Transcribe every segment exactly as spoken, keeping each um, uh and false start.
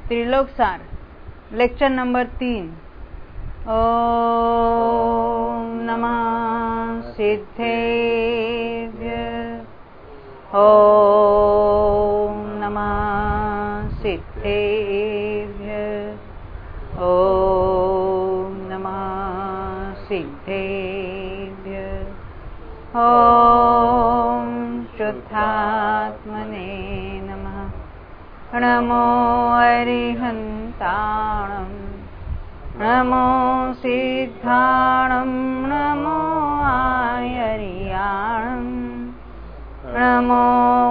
त्रिलोक सार lecture number तीन। ओम नमः सिद्धेभ्य, ओम नमः सिद्धेभ्य, ओम नमः सिद्धेभ्य, ओम शुद्धात्मने नमः। नमो अरिहन्ताणं, नमो सिद्धाणं, नमो आयर्याणं, नमो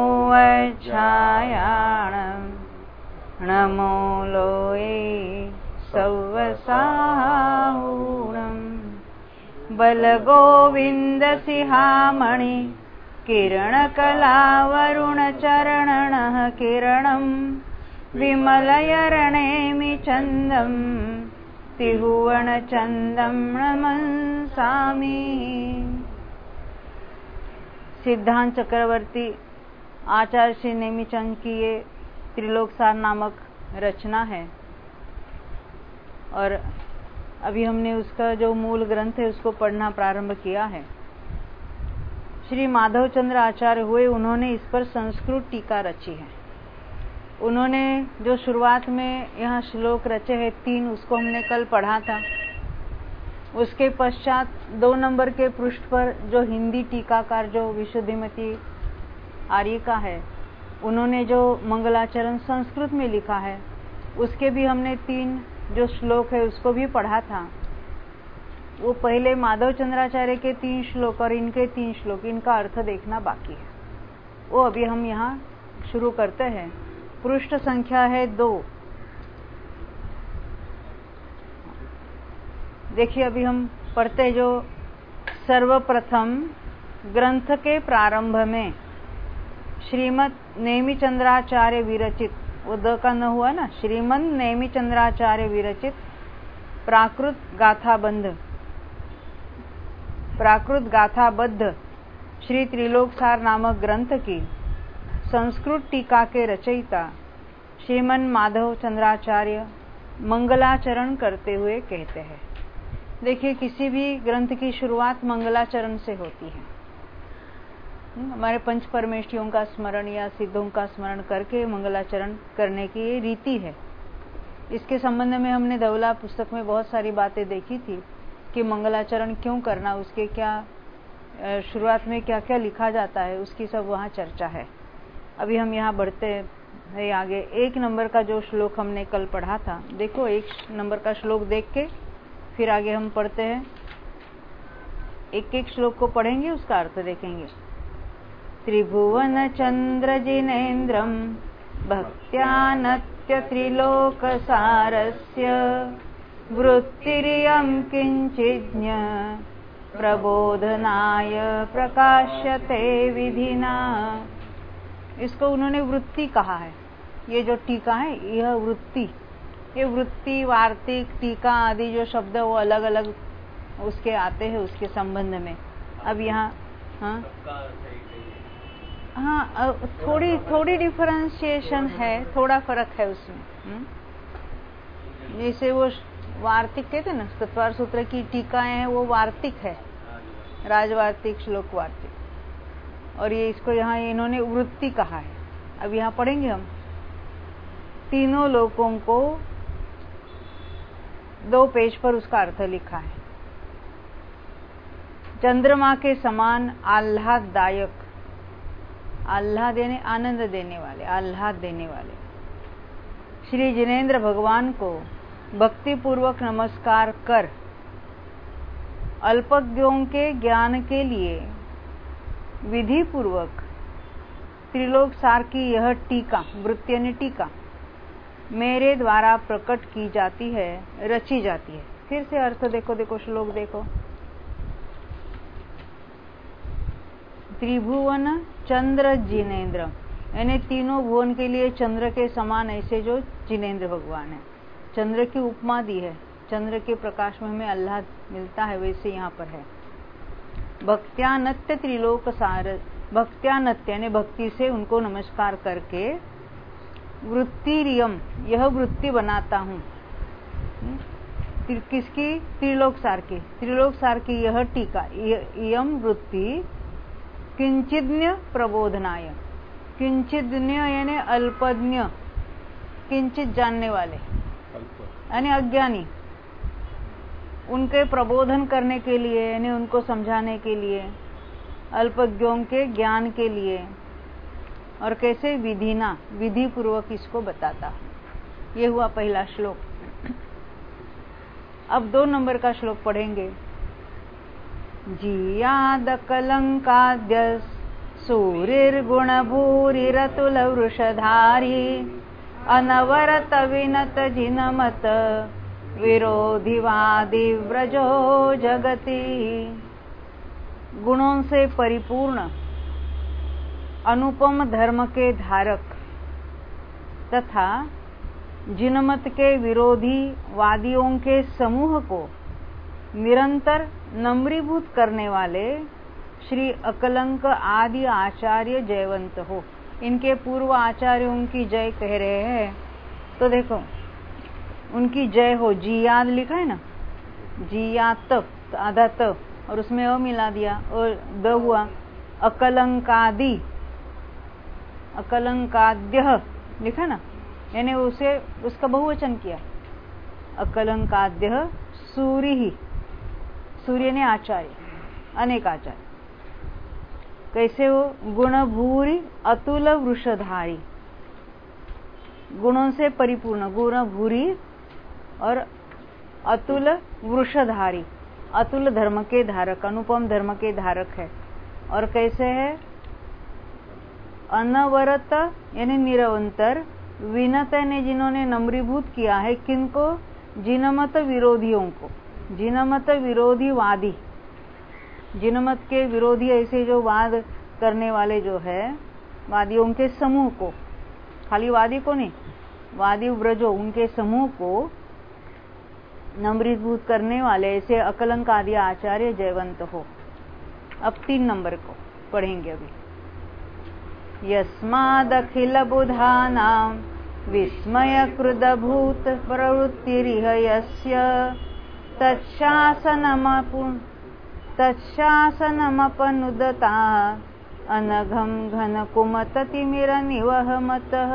वज्रायाणं, नमो लोये सव्वसाहूणं। बलगोविन्दसिंहामणि किरणकलावरुणचरणः किरणं विमलयरणेमि चन्दं त्रिभुवनचन्दं नमस्सामि। सिद्धांत चक्रवर्ती आचार्य श्री नेमिचंद की ये त्रिलोक सार नामक रचना है और अभी हमने उसका जो मूल ग्रंथ है उसको पढ़ना प्रारंभ किया है। श्री माधव चंद्र आचार्य हुए, उन्होंने इस पर संस्कृत टीका रची है। उन्होंने जो शुरुआत में यहाँ श्लोक रचे हैं तीन, उसको हमने कल पढ़ा था। उसके पश्चात दो नंबर के पृष्ठ पर जो हिंदी टीकाकार जो विशुद्धिमती आर्य का है, उन्होंने जो मंगलाचरण संस्कृत में लिखा है, उसके भी हमने तीन जो श्लोक है उसको भी पढ़ा था। वो पहले माधव चंद्राचार्य के तीन श्लोक और इनके तीन श्लोक, इनका अर्थ देखना बाकी है। वो अभी हम यहाँ शुरू करते हैं। पृष्ठ संख्या है दो। देखिए अभी हम पढ़ते जो सर्वप्रथम ग्रंथ के प्रारंभ में श्रीमद नेमिचंद्राचार्य विरचित, वो द का न हुआ ना, श्रीमद नेमिचंद्राचार्य विरचित प्राकृत गाथाबंध प्राकृत गाथाबद्ध श्री त्रिलोक सार नामक ग्रंथ की संस्कृत टीका के रचयिता श्रीमन माधव चंद्राचार्य मंगलाचरण करते हुए कहते हैं। देखिए किसी भी ग्रंथ की शुरुआत मंगलाचरण से होती है। हमारे पंच परमेष्ठियों का स्मरण या सिद्धों का स्मरण करके मंगलाचरण करने की ये रीति है। इसके संबंध में हमने धवला पुस्तक में बहुत सारी बातें देखी थी कि मंगलाचरण क्यों करना, उसके क्या शुरुआत में क्या क्या लिखा जाता है, उसकी सब वहाँ चर्चा है। अभी हम यहाँ बढ़ते हैं आगे। एक नंबर का जो श्लोक हमने कल पढ़ा था, देखो एक नंबर का श्लोक देख के फिर आगे हम पढ़ते हैं। एक एक श्लोक को पढ़ेंगे, उसका अर्थ देखेंगे। त्रिभुवन चंद्र जिनेन्द्रम भक्त्यानत्य त्रिलोक सारस्य वृत्तिरियं किंचिज्ञ प्रबोधनाय प्रकाश्यते विधिना। इसको उन्होंने वृत्ति कहा है। ये जो टीका है यह वृत्ति, ये वृत्ति, वार्तिक, टीका आदि जो शब्द वो अलग अलग उसके आते हैं उसके संबंध में। अब यहाँ हाँ हाँ थोड़ी थोड़ी डिफरेंशिएशन है, थोड़ा फर्क है उसमें। जैसे वो वार्तिक कहते हैं ना, सत्वार सूत्र की टीकाएं हैं वो वार्तिक है, राजवार्तिक, श्लोक वार्तिक, और ये इसको यहाँ इन्होंने वृत्ति कहा है। अब यहाँ पढ़ेंगे हम। तीनों लोकों को दो पेज पर उसका अर्थ लिखा है। चंद्रमा के समान आह्लाददायक, आह्लाद देने, आनंद देने वाले, आह्लाद देने वाले श्री जिनेन्द्र भगवान को भक्ति पूर्वक नमस्कार कर अल्पज्ञों के ज्ञान के लिए विधि पूर्वक त्रिलोक सार की यह टीका, वृत्ति यानी टीका, मेरे द्वारा प्रकट की जाती है, रची जाती है। फिर से अर्थ देखो, देखो श्लोक देखो। त्रिभुवन चंद्र जिनेन्द्र, यानी तीनों भुवन के लिए चंद्र के समान ऐसे जो जिनेन्द्र भगवान है। चंद्र की उपमा दी है, चंद्र के प्रकाश में हमें आह्लाद मिलता है, वैसे यहाँ पर है। भक्त्यानत्य त्रिलोक सार, भक्त्यानत्य यानी भक्ति से उनको नमस्कार करके वृत्तिरियम, यह वृत्ति बनाता हूँ। किसकी? त्रिलोक सार की। त्रिलोक सार की यह टीका, इयम वृत्ति किंचिज्ञ प्रबोधनाय। किंचिज्ञ यानी अल्पज्ञ, किंचित जानने वाले यानी अज्ञानी, उनके प्रबोधन करने के लिए यानी उनको समझाने के लिए, अल्पज्ञों के ज्ञान के लिए। और कैसे? विधिना, विधि पूर्वक इसको बताता। ये हुआ पहला श्लोक। अब दो नंबर का श्लोक पढ़ेंगे। जियाद कलंकाद्य सूरिर्गुण भूरिरतुल वृषधारी अनवरत विनत जिनमत विरोधिवादी व्रजो जगति। गुणों से परिपूर्ण, अनुपम धर्म के धारक तथा जिनमत के विरोधी वादियों के समूह को निरंतर नम्रीभूत करने वाले श्री अकलंक आदि आचार्य जयवंत हो। इनके पूर्व आचार्यों की जय कह रहे हैं। तो देखो, उनकी जय हो। जियाद लिखा है ना, जियात तो आधा त और उसमें अ मिला दिया और द हुआ। अकलंकादि, अकलंकाद्य लिखा ना, यानी उसे उसका बहुवचन किया। अकलंकाद्य सूरि ही, सूर्य ने आचार्य, अनेक आचार्य। कैसे हो? गुण भूरि अतुल वृषधारी, गुणों से परिपूर्ण, गुण भूरि और अतुल वृषधारी, अतुल धर्म के धारक, अनुपम धर्म के धारक है। और कैसे है? अनवरत यानी निरंतर, विनत ने जिन्होंने नम्रीभूत किया है। किनको? जिनमत विरोधियों को। जिनमत विरोधी वादी, जिनमत के विरोधी ऐसे जो वाद करने वाले जो है, वादियों के समूह को, खाली वादी को नहीं, वादी व्रजो उनके समूह को नम्रीभूत करने वाले ऐसे अकलंक आदि आचार्य जयवंत हो। अब तीन नंबर को पढ़ेंगे अभी। यस्मादखिल बुधानां विस्मय कृदभूत प्रवृत्तिरिह यस्य तच्छासनमपु तच्छासनमपनुदता अनघं घनकुमततिमिरनिवहमतः।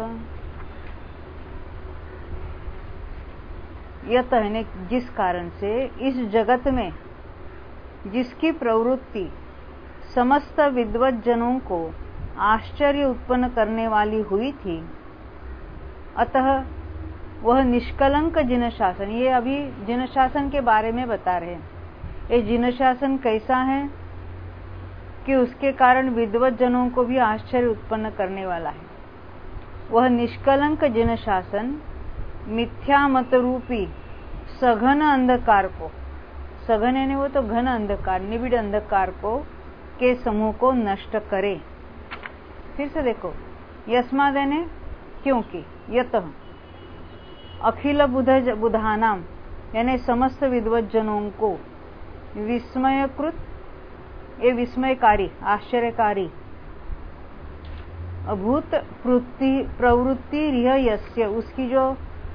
यत है जिस कारण से इस जगत में जिसकी प्रवृत्ति समस्त विद्वत जनों को आश्चर्य उत्पन्न करने वाली हुई थी, अतः वह निष्कलंक जिन शासन, ये अभी जिन शासन के बारे में बता रहे हैं। ये जिन शासन कैसा है कि उसके कारण विद्वत जनों को भी आश्चर्य उत्पन्न करने वाला है। वह निष्कलंक जिन शासन मिथ्या मत रूपी सघन अंधकार को, सघन यानी वो तो घन अंधकार, निबिड़ अंधकार को के समूह को नष्ट करे। फिर से देखो, यस्माद यानी क्योंकि, यत अखिल बुध बुधानाम यानी समस्त विद्वत जनों को, विस्मयकृत ये विस्मयकारी, आश्चर्यकारी, अभूत प्रवृत्ति रिह यस्य उसकी जो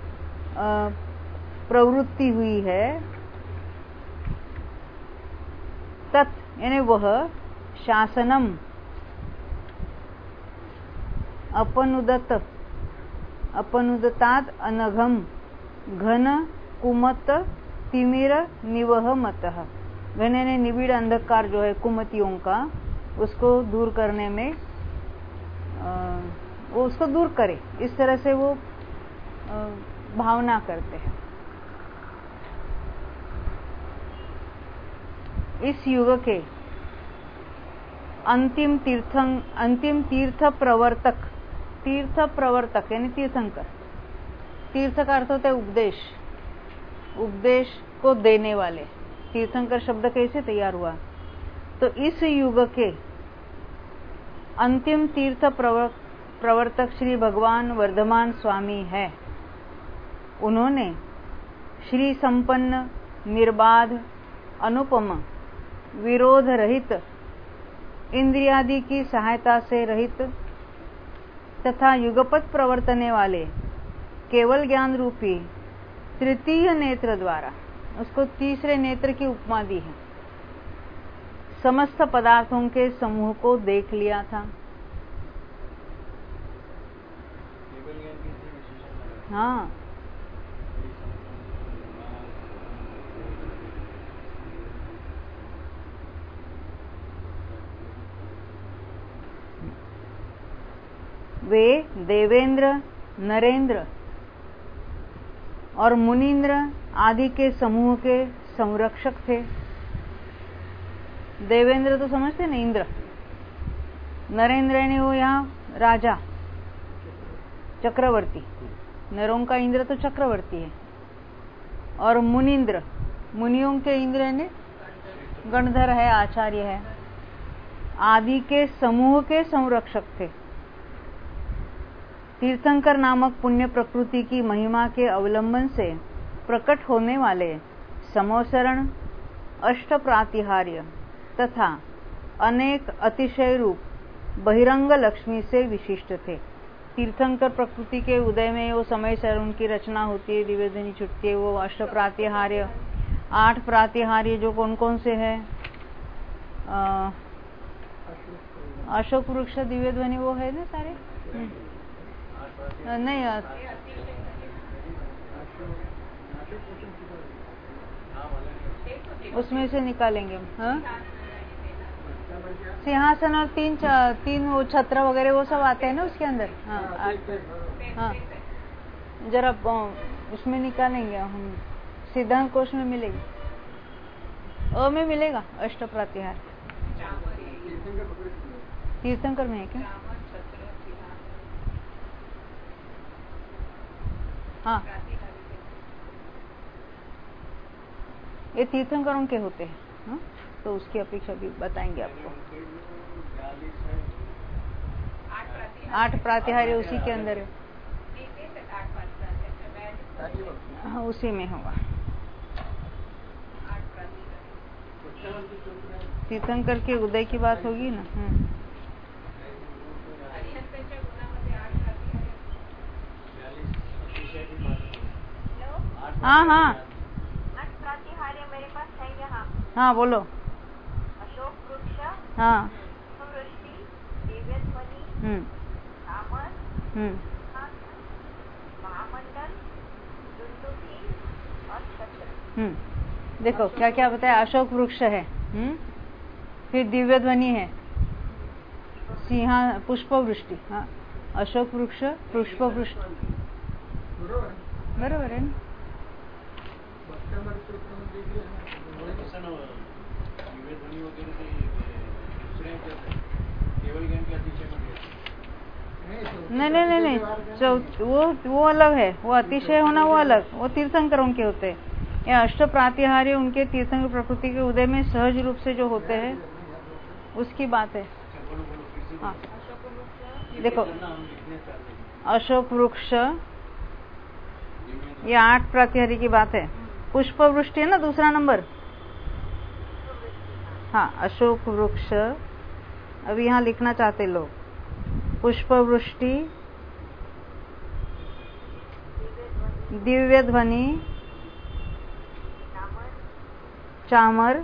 प्रवृत्ति हुई है, तत् यानी वह, शासनम अपनुदत अपनुदतात अनघम घन कुमत तिमिर निवह मतः। घन ने निबिड़ अंधकार जो है कुमतियों का, उसको दूर करने में आ, वो उसको दूर करे, इस तरह से वो आ, भावना करते हैं। इस युग के अंतिम तीर्थ अंतिम तीर्थ प्रवर्तक, तीर्थ प्रवर्तक यानी तीर्थंकर, तीर्थ का अर्थ होता है उपदेश, उपदेश को देने वाले। तीर्थंकर शब्द कैसे तैयार हुआ? तो इस युग के अंतिम तीर्थ प्रवर्तक श्री भगवान वर्धमान स्वामी है। उन्होंने श्री संपन्न, निर्बाध, अनुपम, विरोध रहित, इंद्रियादि की सहायता से रहित तथा युगपत प्रवर्तने वाले केवल ज्ञान रूपी तृतीय नेत्र द्वारा, उसको तीसरे नेत्र की उपमा दी है, समस्त पदार्थों के समूह को देख लिया था। हाँ, वे देवेंद्र, नरेंद्र और मुनीन्द्र आदि के समूह के संरक्षक थे। देवेंद्र तो समझते ना, इंद्र। नरेंद्र ने वो यहाँ राजा, चक्रवर्ती। नरों का इंद्र तो चक्रवर्ती है। और मुनीन्द्र, मुनियों के इंद्र ने गणधर है, आचार्य है, आदि के समूह के संरक्षक थे। तीर्थंकर नामक पुण्य प्रकृति की महिमा के अवलंबन से प्रकट होने वाले समोसरण, अष्ट प्रातिहार्य तथा अनेक अतिशय रूप बहिरंग लक्ष्मी से विशिष्ट थे। तीर्थंकर प्रकृति के उदय में वो समय से उनकी रचना होती है, दिव्यध्वनि छुटती है। वो अष्ट प्रातिहार्य, आठ प्रातिहार्य जो कौन कौन से है? अशोक वृक्ष, दिव्यध्वनि, वो है ना सारे? नहीं, उसमें से निकालेंगे हम। हाँ, सिंहासन और तीन तीन वो छत्र वगैरह वो सब आते हैं ना उसके अंदर। हाँ, हाँ, जरा उसमें निकालेंगे हम, सिद्धांत कोश में मिलेगी, अ में मिलेगा अष्ट प्रातिहार। तीर्थंकर में है क्या? हाँ, ये तीर्थंकरों के होते हैं। हाँ? तो उसकी अपेक्षा भी बताएंगे आपको। आठ प्रातिहार्य उसी के अंदर है। हाँ, उसी में होगा। तीर्थंकर के उदय की बात होगी ना। हम्म। हाँ हाँ प्रातिहार्य मेरे पास है यहाँ। हाँ, बोलो। अशोक वृक्ष, हाँ, वृष्टि, दिव्यध्वनि, हम्म कामर, हम्म महामंडल, दुंदुभि और छत्र। हम्म देखो क्या क्या बताया। अशोक वृक्ष है, हम्म फिर दिव्यध्वनि है, सिंहा पुष्प वृष्टि। हाँ, अशोक वृक्ष, पुष्प वृष्टि, बरोबर है ना? नहीं नहीं नहीं नहीं, वो वो अलग है। वो अतिशय होना वो अलग, वो तीर्थंकरों के होते हैं। ये अष्ट प्रातिहार्य उनके तीर्थंकर प्रकृति के उदय में सहज रूप से जो होते हैं उसकी बात है। हाँ, देखो, अशोक वृक्ष, ये आठ प्रातिहार्य की बात है। पुष्प वृष्टि है ना दूसरा नंबर। हाँ, अशोक वृक्ष। अभी यहाँ लिखना चाहते लोग, पुष्प वृष्टि, दिव्य ध्वनि, चामर,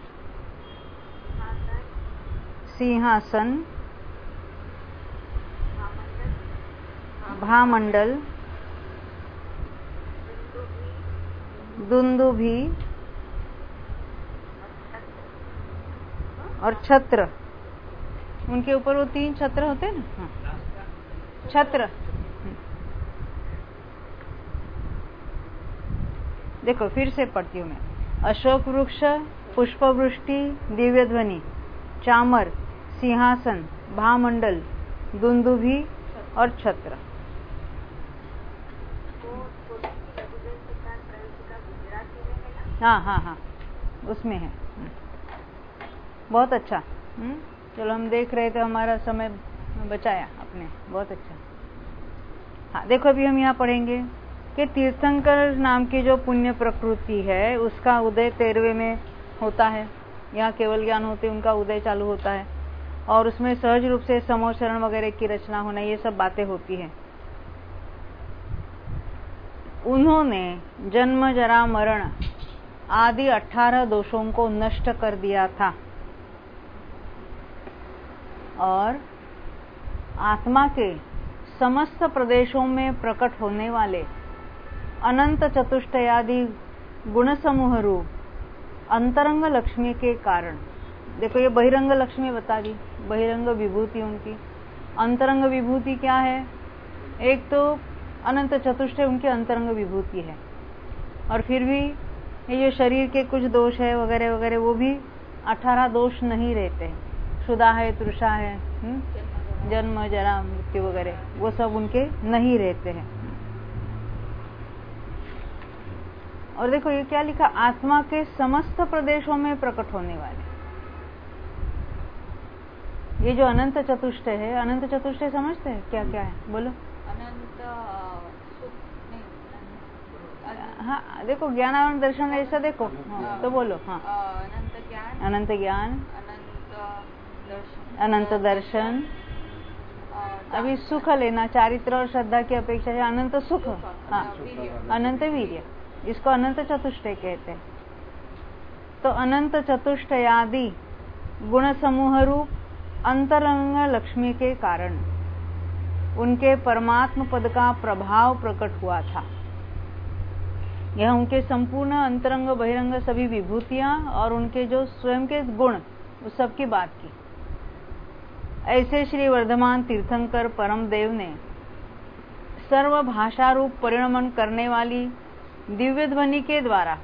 सिंहासन, भामंडल, दुंदुभि और छत्र। उनके ऊपर वो तीन छत्र होते हैं ना। हाँ, छत्र। देखो फिर से पढ़ती हूँ मैं। अशोक वृक्ष, पुष्प वृष्टि, दिव्य ध्वनि, चामर, सिंहासन, भामंडल, दुंदुभि और छत्र। हाँ हाँ हाँ, उसमें है। बहुत अच्छा। हम्म चलो, हम देख रहे थे, हमारा समय बचाया आपने, बहुत अच्छा। हाँ, देखो अभी हम यहाँ पढ़ेंगे कि तीर्थंकर नाम की जो पुण्य प्रकृति है उसका उदय तेरहवें में होता है। यहाँ केवल ज्ञान होते उनका उदय चालू होता है। और उसमें सहज रूप से समोचरण वगैरह की रचना होना, ये सब बातें होती हैं। उन्होंने जन्म जरा मरण आदि अठारह दोषों को नष्ट कर दिया था और आत्मा के समस्त प्रदेशों में प्रकट होने वाले अनंत चतुष्टयादि गुण समूह रूप अंतरंग लक्ष्मी के कारण, देखो ये बहिरंग लक्ष्मी बता दी, बहिरंग विभूति उनकी। अंतरंग विभूति क्या है? एक तो अनंत चतुष्टय उनकी अंतरंग विभूति है, और फिर भी ये जो शरीर के कुछ दोष है वगैरह वगैरह, वो भी अठारह दोष नहीं रहते। क्षुधा है, तृषा है, हुँ? जन्म जरा मृत्यु वगैरह, वो सब उनके नहीं रहते हैं। और देखो ये क्या लिखा, आत्मा के समस्त प्रदेशों में प्रकट होने वाले। ये जो अनंत चतुष्टय है, अनंत चतुष्टय समझते हैं क्या क्या है? बोलो। अनंत सुख नहीं, हाँ देखो, ज्ञान आनंद दर्शन ऐसा देखो, हाँ, तो बोलो। हाँ, अनंत ज्ञान, अनंत ज्ञान, अनंत दर्शन, अनंत दर्शन। अभी सुख लेना, चारित्र और श्रद्धा की अपेक्षा है अनंत सुख। हाँ, अनंत वीर्य, इसको अनंत चतुष्टय कहते हैं। तो अनंत चतुष्टयादि गुण समूह रूप अंतरंग लक्ष्मी के कारण उनके परमात्म पद का प्रभाव प्रकट हुआ था। यह उनके संपूर्ण अंतरंग बहिरंग सभी विभूतियां और उनके जो स्वयं के गुण, उस सब की बात की। ऐसे श्री वर्धमान तीर्थंकर परम देव ने सर्व भाषा रूप परिणमन करने वाली दिव्य ध्वनि के द्वारा,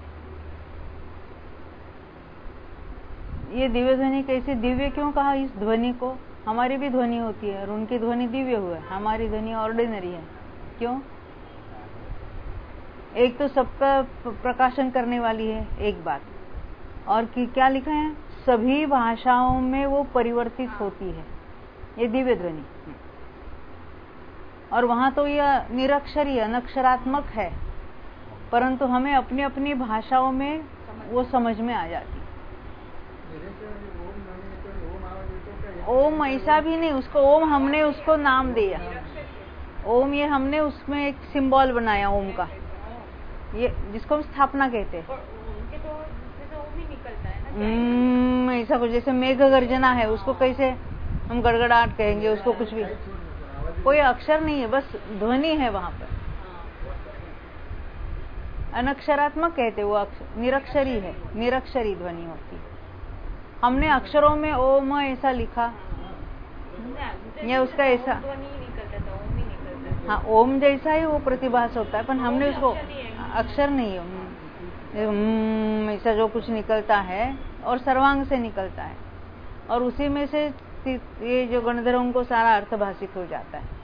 ये दिव्य ध्वनि कैसे दिव्य क्यों कहा इस ध्वनि को? हमारी भी ध्वनि होती है और उनकी ध्वनि दिव्य हुआ, हमारी ध्वनि ऑर्डिनरी है। क्यों? एक तो सबका प्रकाशन करने वाली है, एक बात, और कि क्या लिखा है, सभी भाषाओं में वो परिवर्तित होती है, ये दिव्य ध्वनि। और वहां तो यह निरक्षरी अनक्षरात्मक है, परंतु हमें अपनी अपनी भाषाओं में वो समझ में आ जाती। ओम ऐसा भी नहीं, उसको ओम हमने उसको नाम दिया ओम, ये हमने उसमें एक सिंबल बनाया ओम का, ये जिसको हम स्थापना कहते हैं। उनके तो जैसे ओम ही निकलता है ना, हम्म, ऐसा कुछ जैसे मेघ गर्जना है, उसको कैसे हम गड़गड़ाहट कहेंगे, उसको कुछ भी, कोई अक्षर नहीं है, बस ध्वनि है वहां पर। अनक्षरात्मक कहते, वो निरक्षरी है, निरक्षरी ध्वनि होती है। हमने अक्षरों में ओम ऐसा लिखा, या उसका ऐसा, हाँ ओम जैसा ही वो प्रतिभास होता है, पर हमने उसको अक्षर नहीं है, ऐसा जो कुछ निकलता है और सर्वांग से निकलता है, और उसी में से ये जो गणधरों को सारा अर्थ भाषित हो जाता है।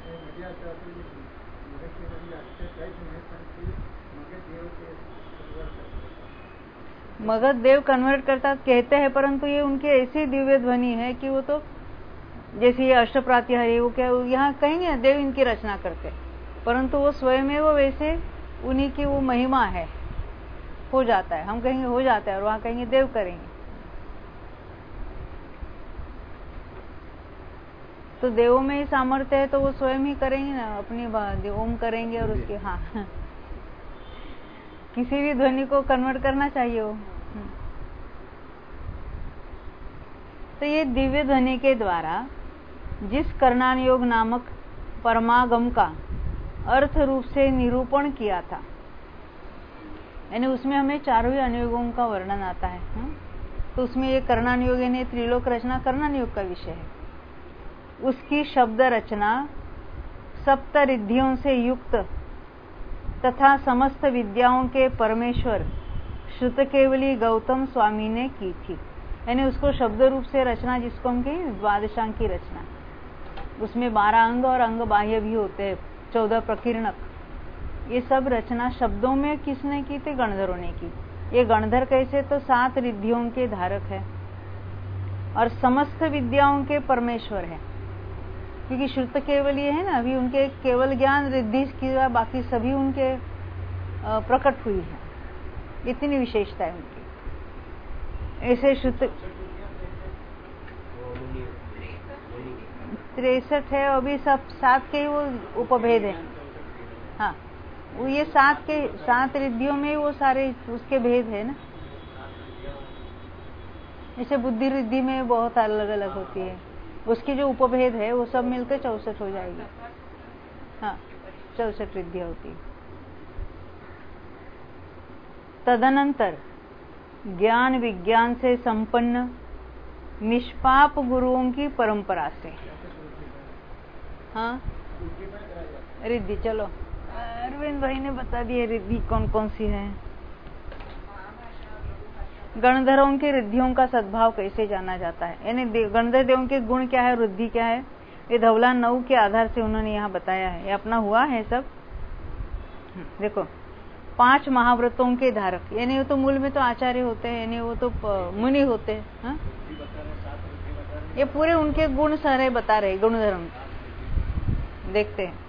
मगध देव कन्वर्ट करता कहते हैं, परंतु ये उनकी ऐसी दिव्य ध्वनि है कि वो तो जैसे ये अष्टप्रातिहारी, वो क्या यहाँ कहेंगे देव इनकी रचना करते, परंतु वो स्वयं वो वैसे उन्हीं की वो महिमा है, हो जाता है। हम कहेंगे हो जाता है, और वहां कहेंगे देव करेंगे। तो देवों में ही सामर्थ्य है, तो वो स्वयं ही करेंगे ना, अपनी ओम करेंगे और उसके, हाँ किसी भी ध्वनि को कन्वर्ट करना चाहिए वो। तो ये दिव्य ध्वनि के द्वारा जिस कर्णान योग नामक परमागम का अर्थ रूप से निरूपण किया था, यानी उसमें हमें चारों ही अनुयोगों का वर्णन आता है, हुँ? तो उसमें ये कर्णान योग यानी त्रिलोक रचना कर्णान योग का विषय है। उसकी शब्द रचना सप्त रिद्धियों से युक्त तथा समस्त विद्याओं के परमेश्वर श्रुत केवली गौतम स्वामी ने की थी, यानी उसको शब्द रूप से रचना, जिसको हम कहें द्वादशांग की रचना, उसमें बारह अंग और अंग बाह्य भी होते हैं, चौदह प्रकीर्णक, ये सब रचना शब्दों में किसने की थी? गणधरों ने की। ये गणधर कैसे? तो सात रिद्धियों के धारक है और समस्त विद्याओं के परमेश्वर है, क्योंकि श्रुत केवल ये है ना, अभी उनके केवल ज्ञान रिद्धि की बाकी सभी उनके प्रकट हुई है, इतनी विशेषता है उनकी। ऐसे श्रुत तिरसठ है, अभी सब सात के ही वो उपभेद है। हाँ, वो ये सात के सात रिद्धियों में वो सारे उसके भेद है ना। जैसे बुद्धि रिद्धि में बहुत अलग अलग होती है, उसकी जो उपभेद है वो सब मिलकर चौसठ हो जाएगी। हाँ, चौसठ रिद्धियां होती है। तदनंतर ज्ञान विज्ञान से संपन्न निष्पाप गुरुओं की परंपरा से, हाँ रिद्धि, चलो अरविंद भाई ने बता दिए रिद्धि कौन कौन सी है। गणधरों की रिद्धियों का सद्भाव कैसे जाना जाता है, यानी गणधर देवों के गुण क्या है, रिद्धि क्या है, ये धवला नौ के आधार से उन्होंने यहाँ बताया है। ये अपना हुआ है सब। देखो, पांच महाव्रतों के धारक, यानी वो तो मूल में तो आचार्य होते हैं, यानी वो तो मुनि होते हैं। हाँ? ये पूरे उनके गुण सारे बता रहे, गुणधर्म देखते हैं।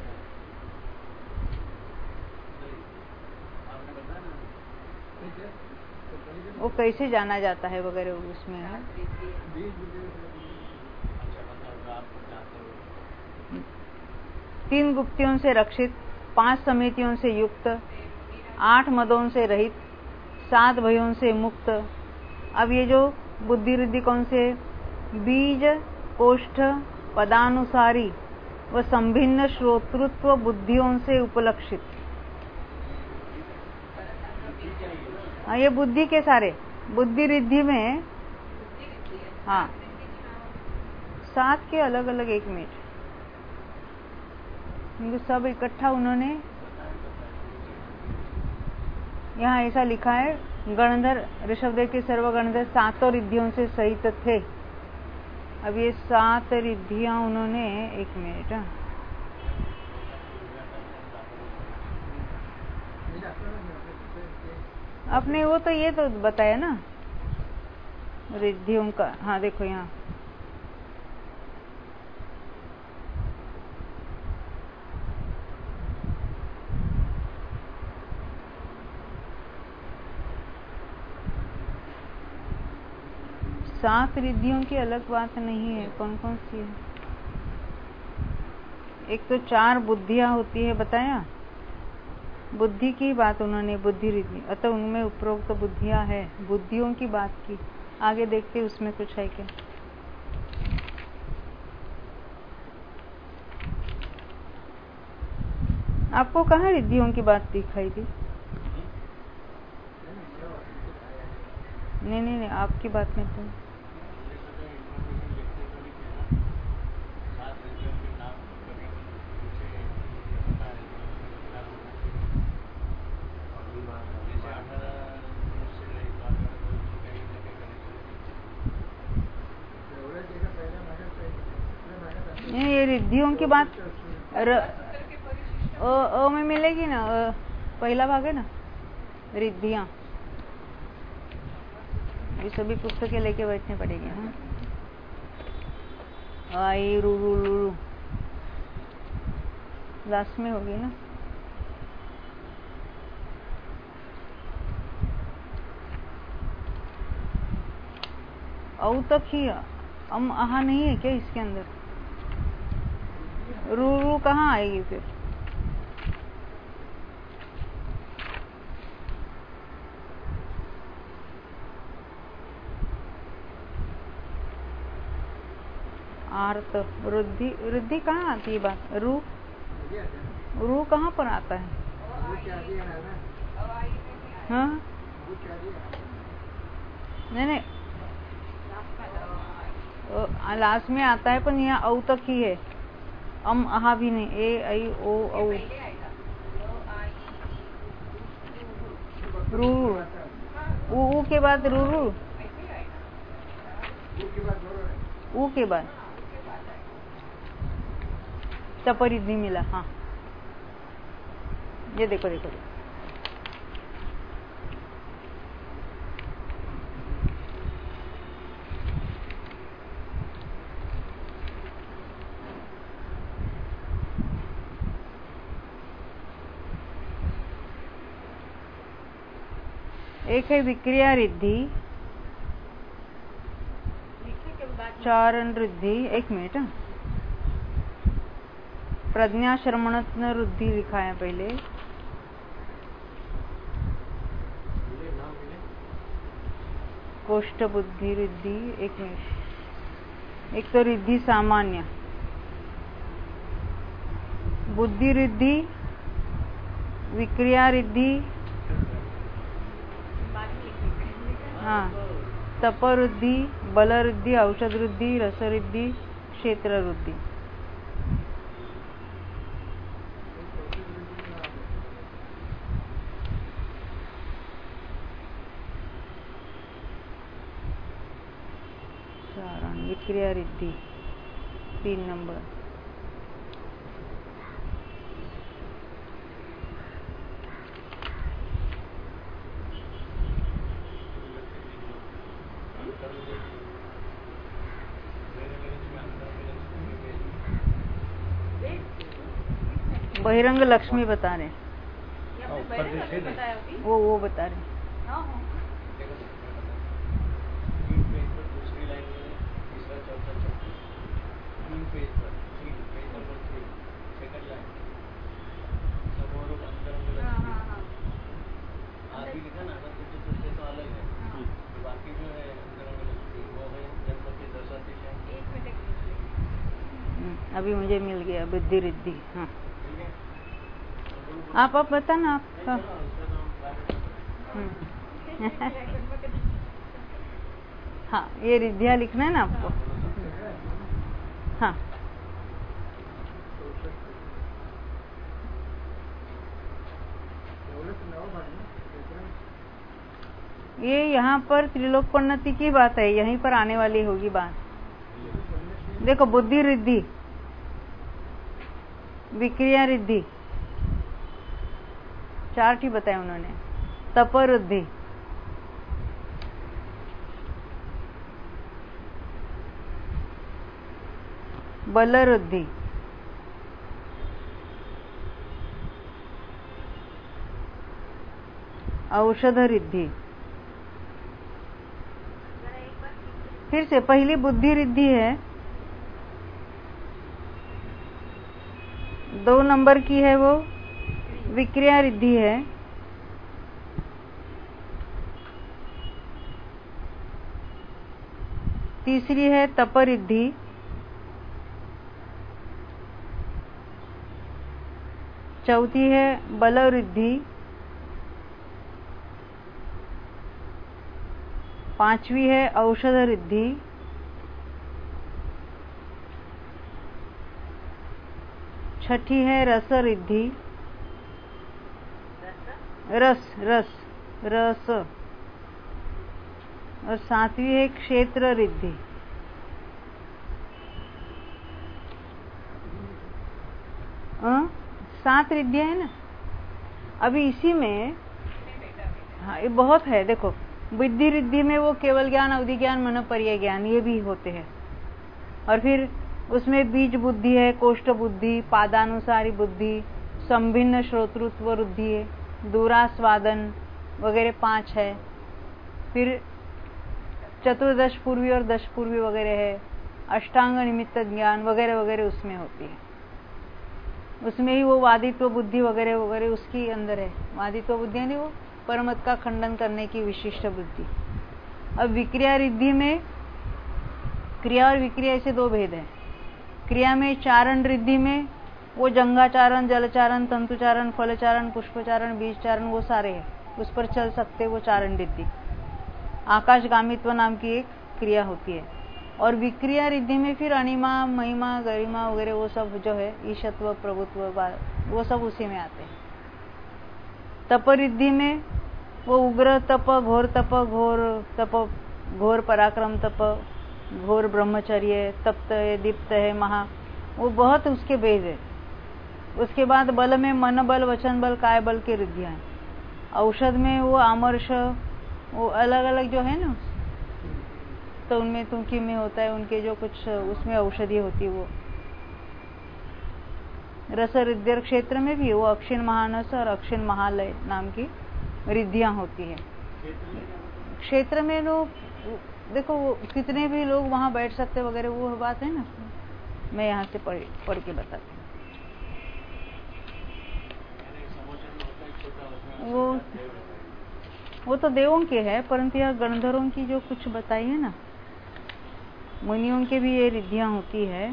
वो कैसे जाना जाता है वगैरह उसमें है। तीन गुप्तियों से रक्षित, पांच समितियों से युक्त, आठ मदों से रहित, सात भयों से मुक्त। अब ये जो बुद्धि रिद्धि कौन से, बीज कोष्ठ पदानुसारी व संभिन्न श्रोतृत्व बुद्धियों से उपलक्षित। हाँ, ये बुद्धि के सारे, बुद्धि रिद्धि में हाँ सात के अलग अलग, एक मिनट, क्योंकि सब इकट्ठा उन्होंने यहाँ ऐसा लिखा है। गणधर ऋषभदेव के सर्व गणधर सातों रिद्धियों से सहित थे। अब ये सात रिद्धियां उन्होंने, एक मिनट, अपने वो तो ये तो बताया ना रिद्धियों का। हाँ देखो यहाँ सात रिद्धियों की अलग बात नहीं है, कौन कौन सी है। एक तो चार बुद्धियां होती है बताया, बुद्धि की बात उन्होंने, बुद्धि रिद्धि, अतः उनमें उपरोक्त तो बुद्धियां है, बुद्धियों की बात की। आगे देखते उसमें कुछ है क्या। आपको कहाँ रिद्धियों की बात दिखाई दी? नहीं नहीं नहीं, आपकी बात में तो ये रिद्धियों की बात र, अ, अ में मिलेगी ना, अ, पहला भाग है ना रिद्धियां। ये सभी पुस्तकें लेके बैठने पड़ेंगे। हाँ, आई रू रू रू रू लास्ट में होगी ना। औ तक ही, अम आहा नहीं है क्या इसके अंदर? रू रू कहाँ आएगी फिर? आर्त, वृद्धि, वृद्धि कहाँ आती है बात? रू रू कहाँ पर आता है? हाँ नहीं नहीं, लास्ट में आता है, पर यहाँ औ तक ही है, अम आहा भी नहीं। ए आई ओ औ, रू ऊ ऊ के बाद रू रू, ऊ के बाद तपरिद्धि मिला। हाँ ये देखो देखो, देखो। एक है विक्रिया रिद्धि, चारण रिद्धि, एक मिनट, प्रज्ञा श्रवणत्न रुद्धि लिखा है पहले। कोष्ठ बुद्धि रिद्धि, एक मिनट, एक तो रिद्धि सामान्य, बुद्धि रिद्धि, विक्रिया रिद्धि, हाँ, तप रुद्धि, बल रुद्धि, औषध रुद्धि, रस रुद्धि, क्षेत्र रुद्धि। विक्रिया रिद्धि तीन नंबर। बहिरंग लक्ष्मी बता रहे, वो वो बता रहे। अभी मुझे मिल गया बुद्धि रिद्धि। हाँ, आप आप बता ना आप। हाँ, हाँ, ये रिद्धिया लिखना है ना आपको। हाँ, ये यहाँ पर त्रिलोकपन्नति की बात है, यहीं पर आने वाली होगी बात। देखो, बुद्धि रिद्धि, विक्रिया रिद्धि, चार ही बताए उन्होंने। तप रुद्धि, बल रुद्धि, औषध रिद्धि। फिर से पहली बुद्धि रिद्धि है, दो नंबर की है वो विक्रिया रिद्धि है, तीसरी है तप रिद्धि, चौथी है बल रिद्धि, पांचवी है औषध रिद्धि, छठी है रस रिद्धि, रस रस रस, और सातवीं है क्षेत्र रिद्धि। सात रिद्धियां है ना। अभी इसी में, हाँ, ये बहुत है। देखो, बुद्धि रिद्धि में वो केवल ज्ञान, अवधि ज्ञान, मनोपर्य ज्ञान, ये भी होते हैं। और फिर उसमें बीज बुद्धि है, कोष्ठ बुद्धि, पादानुसारी बुद्धि, संभिन्न श्रोतृत्व रुद्धि है, दूरास्वादन वगैरह पांच है। फिर चतुर्दश पूर्वी और दश पूर्वी वगैरह है, अष्टांग निमित्त ज्ञान वगैरह वगैरह उसमें होती है। उसमें ही वो वादित्व बुद्धि वगैरह वगैरह उसकी अंदर है। वादित्व बुद्धि यानी वो परमत का खंडन करने की विशिष्ट बुद्धि। अब विक्रिया रिद्धि में क्रिया और विक्रिया ऐसे दो भेद हैं। क्रिया में चारण रिद्धि में वो जंगाचारण, जलचारण, तंतुचारण, फलचारण, पुष्पचारण, बीजचारण वो सारे हैं, उस पर चल सकते वो चारण रिद्धि। आकाशगामित्व नाम की एक क्रिया होती है। और विक्रिया रिद्धि में फिर अनिमा, महिमा, गरिमा वगैरह वो सब जो है, ईशत्व, प्रभुत्व, वो सब उसी में आते हैं। तप रिद्धि में वो उग्र तप, घोर तप, घोर तप, घोर पराक्रम तप, घोर ब्रह्मचर्य, तप्त है, दीप्त है, महा, वो बहुत उसके भेद है। उसके बाद बल में मन बल, वचन बल, काय बल की रिद्धियां हैं। औषध में वो आमर्ष, वो अलग अलग जो है ना, तो उनमें तुमकी में होता है, उनके जो कुछ उसमें औषधि होती है वो। रस रिद्धिर क्षेत्र में भी वो अक्षिण महानस और अक्षिण महालय नाम की रिद्धियां होती है। क्षेत्र में लोग देखो, कितने भी लोग वहां बैठ सकते वगैरह वो बात है ना, मैं यहाँ से पढ़ पढ़ के बताती हूँ। वो वो तो देवों के है, परंतु यह गणधरों की जो कुछ बताई है ना, मुनियों के भी ये रिद्धियां होती है।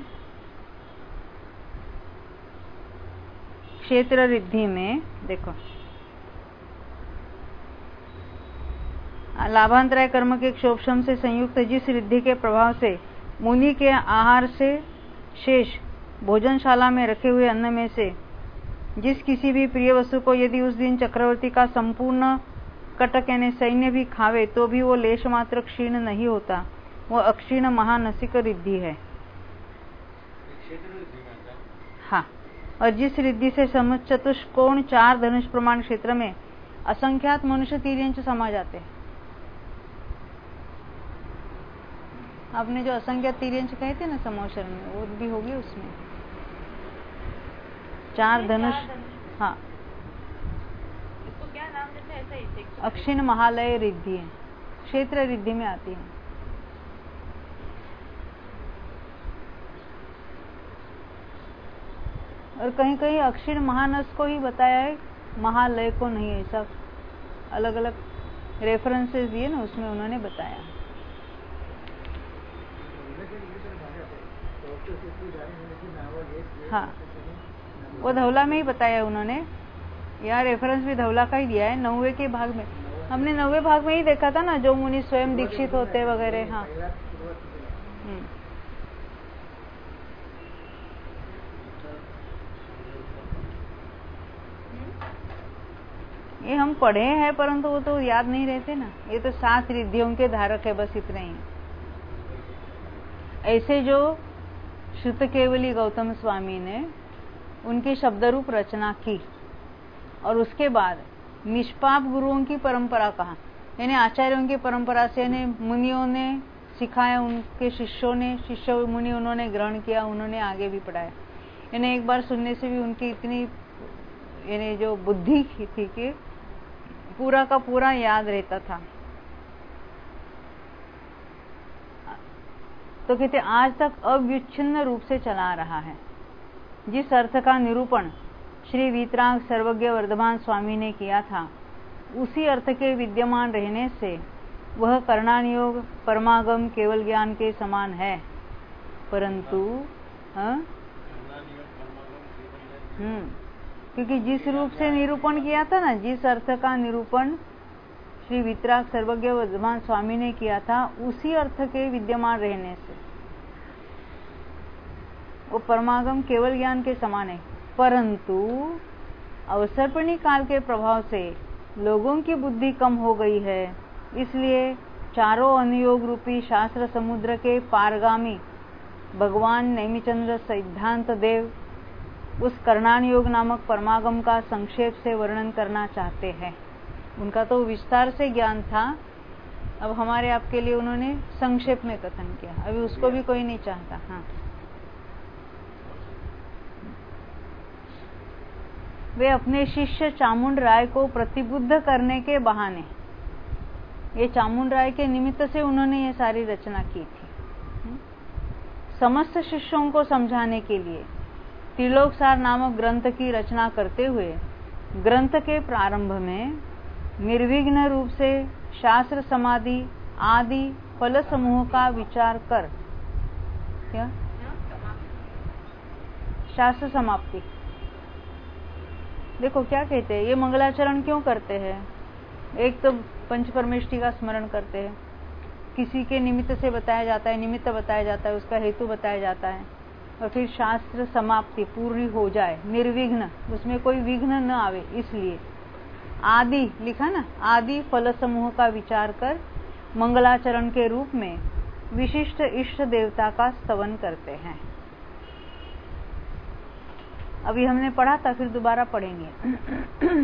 क्षेत्र रिद्धि में देखो, लाभांतराय कर्म के क्षोभम से संयुक्त जिस रिद्धि के प्रभाव से मुनि के आहार से शेष भोजनशाला में रखे हुए अन्न में से जिस किसी भी प्रिय वस्तु को यदि उस दिन चक्रवर्ती का संपूर्ण कटक यानी सैन्य भी खावे तो भी वो लेश मात्र क्षीण नहीं होता, वो अक्षीण महानसिक रिद्धि है। हाँ, और जिस रिद्धि से समुच चतुष्कोण चार धनुष प्रमाण क्षेत्र में असंख्यात मनुष्य तीर्यंच समा जाते हैं। आपने जो असंख्यात तीर्यंच कहे थे ना समोशर में, वो भी होगी उसमें चार धनुष। हाँ, इसको क्या नाम देते हैं? ऐसा ही अक्षीण महालय रिद्धि है, क्षेत्र रिद्धि में आती है। और कहीं कहीं अक्षीण महानस को ही बताया है, महालय को नहीं। ऐसा अलग अलग रेफरेंसेस दिए ना, उसमें उन्होंने बताया। हाँ, वो धौला में ही बताया उन्होंने, यहाँ रेफरेंस भी धौला का ही दिया है। नौवे के भाग में हमने नौवे भाग में ही देखा था ना, जो मुनि स्वयं दीक्षित होते वगैरह। हाँ, ये हम पढ़े हैं, परंतु वो तो याद नहीं रहते ना। ये तो सात रिद्धियों के धारक है, बस इतने ही। ऐसे जो श्रुत केवली गौतम स्वामी ने उनकी शब्दरूप रचना की और उसके बाद निष्पाप गुरुओं की परंपरा कहा, यानी आचार्यों की परंपरा से, यानी मुनियों ने सिखाया, उनके शिष्यों ने शिष्य मुनि उन्होंने ग्रहण किया, उन्होंने आगे भी पढ़ाया। यानी एक बार सुनने से भी उनकी इतनी यानी जो बुद्धि थी कि पूरा का पूरा याद रहता था। तो कहते आज तक अव्युच्छिन्न रूप से चला रहा है। जिस अर्थ का निरूपण श्री वीतराग सर्वज्ञ वर्धमान स्वामी ने किया था, उसी अर्थ के विद्यमान रहने से वह कर्णानुयोग परमागम केवल ज्ञान के समान है। परंतु हाँ हम्म क्योंकि जिस रूप से निरूपण किया था ना, जिस अर्थ का निरूपण श्री वीतराग सर्वज्ञ वर्धमान स्वामी ने किया था, उसी अर्थ के विद्यमान रहने से वो परमागम केवल ज्ञान के समान है। परंतु अवसर्पणी काल के प्रभाव से लोगों की बुद्धि कम हो गई है, इसलिए चारों अनुयोग रूपी शास्त्र समुद्र के पारगामी भगवान नेमिचंद्र सिद्धांत देव उस कर्णानुयोग नामक परमागम का संक्षेप से वर्णन करना चाहते हैं। उनका तो विस्तार से ज्ञान था, अब हमारे आपके लिए उन्होंने संक्षेप में कथन किया। अभी उसको भी कोई नहीं चाहता। हाँ, वे अपने शिष्य चामुंड राय को प्रतिबुद्ध करने के बहाने, ये चामुंड राय के निमित्त से उन्होंने ये सारी रचना की थी। समस्त शिष्यों को समझाने के लिए त्रिलोकसार नामक ग्रंथ की रचना करते हुए ग्रंथ के प्रारंभ में निर्विघ्न रूप से शास्त्र समाधि आदि फल समूह का विचार कर, क्या शास्त्र समाप्ति, देखो क्या कहते हैं, ये मंगलाचरण क्यों करते हैं? एक तो पंच परमेष्टि का स्मरण करते हैं, किसी के निमित्त से बताया जाता है, निमित्त बताया जाता है, उसका हेतु बताया जाता है, और फिर शास्त्र समाप्ति पूरी हो जाए निर्विघ्न, उसमें कोई विघ्न न आवे, इसलिए आदि लिखा ना, आदि फल समूह का विचार कर मंगलाचरण के रूप में विशिष्ट इष्ट देवता का स्तवन करते हैं। अभी हमने पढ़ा था, फिर दोबारा पढ़ेंगे।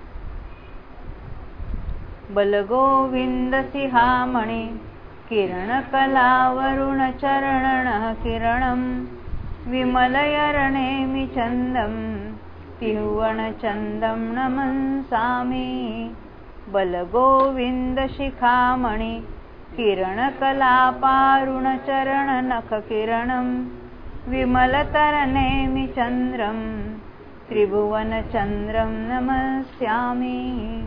बल गोविंद सिहामणि किरण कला वरुण चरण किरणम विमलयरणेमि चंदम तिहुवन चंदम नमंसामि। बल गोविंद शिखामणि किरण कला पारुण चरण नख किरणम विमलतरनेमि चंद्रम त्रिभुवन चंद्रम नमस्यामि।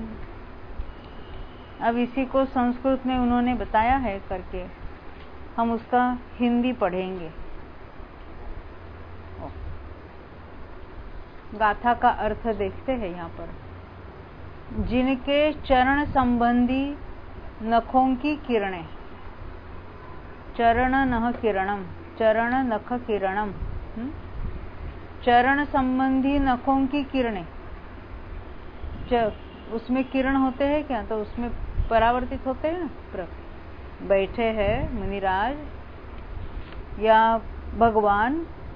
अब इसी को संस्कृत में उन्होंने बताया है करके, हम उसका हिंदी पढ़ेंगे। गाथा का अर्थ देखते हैं यहाँ पर। जिनके चरण संबंधी नखों की किरणें, चरण नख किरणम, चरण नख किरणम, चरण संबंधी नखों की किरणें, उसमें किरण होते हैं क्या, तो उसमें परावर्तित होते हैं ना। बैठे हैं मुनिराज या भगवान,